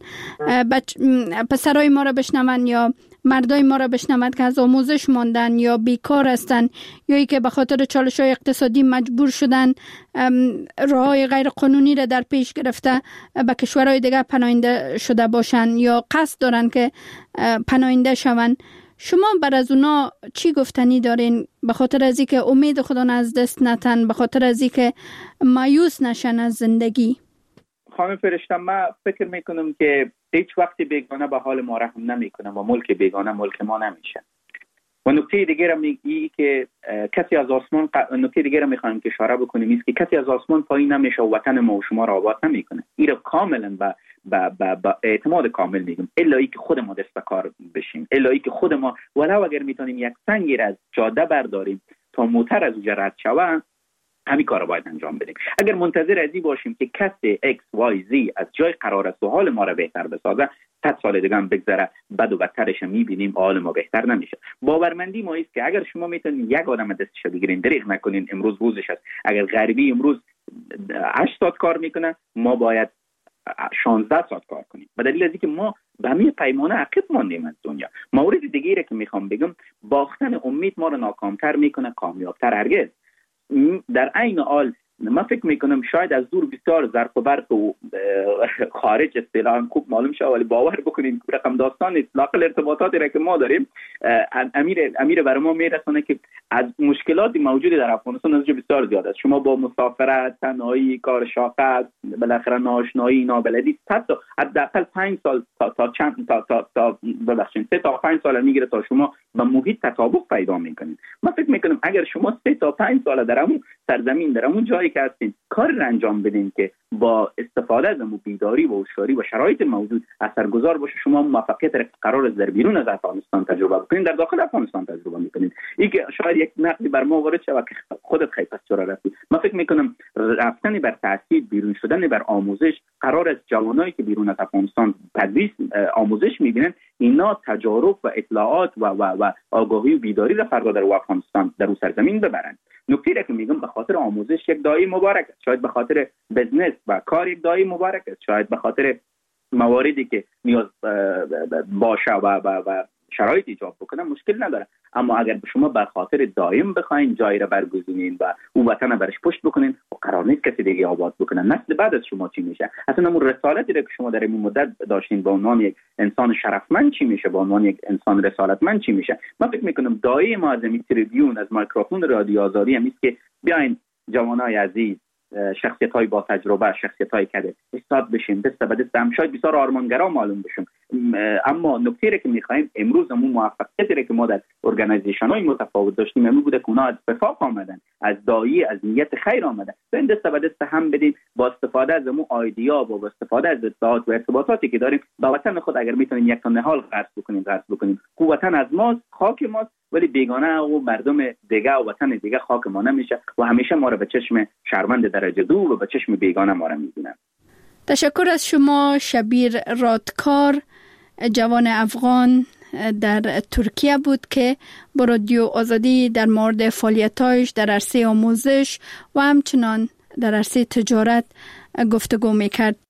پسرای ما را بشنون یا مردای ما را بشنوند که از آموزش ماندن یا بیکار هستند یا ای که به خاطر چالش‌های اقتصادی مجبور شدن راه‌های غیر قانونی را در پیش گرفته به کشورهای دیگر پناهنده شده باشند یا قصد دارن که پناهنده شوند. شما بر از اونا چی گفتنی دارین به خاطر از اینکه امید خدا از دست نتن، به خاطر از اینکه مایوس نشن از زندگی؟ خانم فرشته، من فکر میکنم که هیچ وقتی بیگانه به حال ما رحم نمیکنه و ملک بیگانه ملک ما نمیشه. و نکته دیگه را میگی که کسی از آسمان، نکته دیگه را میخوایم که اشاره بکنیم است که کسی از آسمان پایین نمیشه و وطن ما و شما را آباد نمیکنه. این را کاملا با اعتماد کامل میگم، الا ای که خود ما دست به کار بشیم، الا ای که خود ما ولو اگر میتونیم یک سنگی را از جاده برداریم تا موتر از اونجا رد شود، همین کار رو باید انجام بدیم. اگر منتظر ازی باشیم که کسی X Y Z از جای قرار است و حال ما را بهتر بسازه، 100 سال دیگه هم بگذره بد و بدترش میبینیم، حال ما بهتر نمیشه. باورمندی ما است که اگر شما میتونید یک آدم دستش بگیرین، دریغ نکنین، امروز روزش است. اگر غربی امروز 8 ساعت کار میکنه، ما باید 16 ساعت کار کنیم، به دلیل از اینکه ما به همین پیمانه عقب ماندیم از دنیا. مورد دیگه ای که میخوام بگم، باختن امید ما رو ناکامتر میکنه، کامیابتر هرگز. در عین حال من فکر میکنم شاید از دور بسیار زرق و برق و خارج اصطلاحاً خوب معلوم شه، ولی باور بکنید رقم داستان اطلاق ارتباطاتی را که ما داریم امیر برای ما میرسونه که از مشکلاتی موجود در افغانستان از بسیار زیاد است. شما با مسافرت، تنهایی، کار شاقه، بالاخره ناآشنایی، نابلدی، حداقل 5 سال تا ببخشید 3 تا 5 سال میگیره تا شما با محیط تطابق پیدا میکنید. من فکر میکنم اگر شما 3 تا 5 سال در اون سرزمین، در اون جایی که هستین، کار را انجام بدین که با استفاده از بیداری و هوشیاری و شرایط موجود اثرگذار باشه، شما موفقیت را قرار است در بیرون از افغانستان تجربه بکنید، در داخل افغانستان تجربه میکنید. این که شاید یک نقدی بر ما وارد شود که خودت خیلی پس چرا رفتی. من فکر میکنم رفتن بر تحصیل، بیرون شدن بر آموزش، قرار است جوانایی که بیرون از افغانستان تدریس آموزش میبینن، اینا تجارب و اطلاعات و آگاهی و بیداری را فردا در افغانستان، در اون سرزمین ببرن. نکته را که میگم، به خاطر آموزش یک دایی مبارک است، شاید به خاطر بزنس و کار یک دایی مبارک است. شاید به خاطر مواردی که نیاز باشه و شرایط ایجاب بکنه مشکل نداره، اما اگر شما به خاطر دایم بخواین جایی را برگزینین و او وطن برش پشت بکنین و قرار نیست کسی دیگه آباد بکنه، نسل بعد از شما چی میشه؟ اصلا اون رسالتی که شما در این مدت داشتین به عنوان یک انسان شرفمند چی میشه؟ به عنوان یک انسان رسالتمند چی میشه؟ من فکر میکنم دایی ما از این تریبیون، از میکروفون رادیو آزادی هم است که بیاین جوانای عزیز، شخصیت‌های با تجربه، شخصیت‌های کده استاد بشیم، دست به دست هم. شاید بسیار آرمانگرا معلوم بشیم، اما نکته‌ای که می‌خوایم امروز همون موفقیتی که ما در ارگانایزیشن‌های متفاوت داشتیم همون بوده که اونا از اتفاق آمدن، از دایی، از نیت خیر آمدن. این دست به دست هم بدیم با استفاده از همون ایده و با استفاده از اطلاعات و ارتباطاتی که داریم با وطن خود اگر میتونیم یک تا نهال قرض بکنیم. وطن از ماست، خاک ماست، ولی بیگانه و مردم دیگه و وطن دیگه خاک ما نمیشه و همیشه ما رو به چشم شرمنده درجه 2 و به چشم بیگانه ما رو میبینن. تشکر از شما شبیر رادکار، جوان افغان در ترکیه بود که با رادیو آزادی در مورد فعالیت‌هایش در عرصه آموزش و همچنان در عرصه تجارت گفتگو میکرد.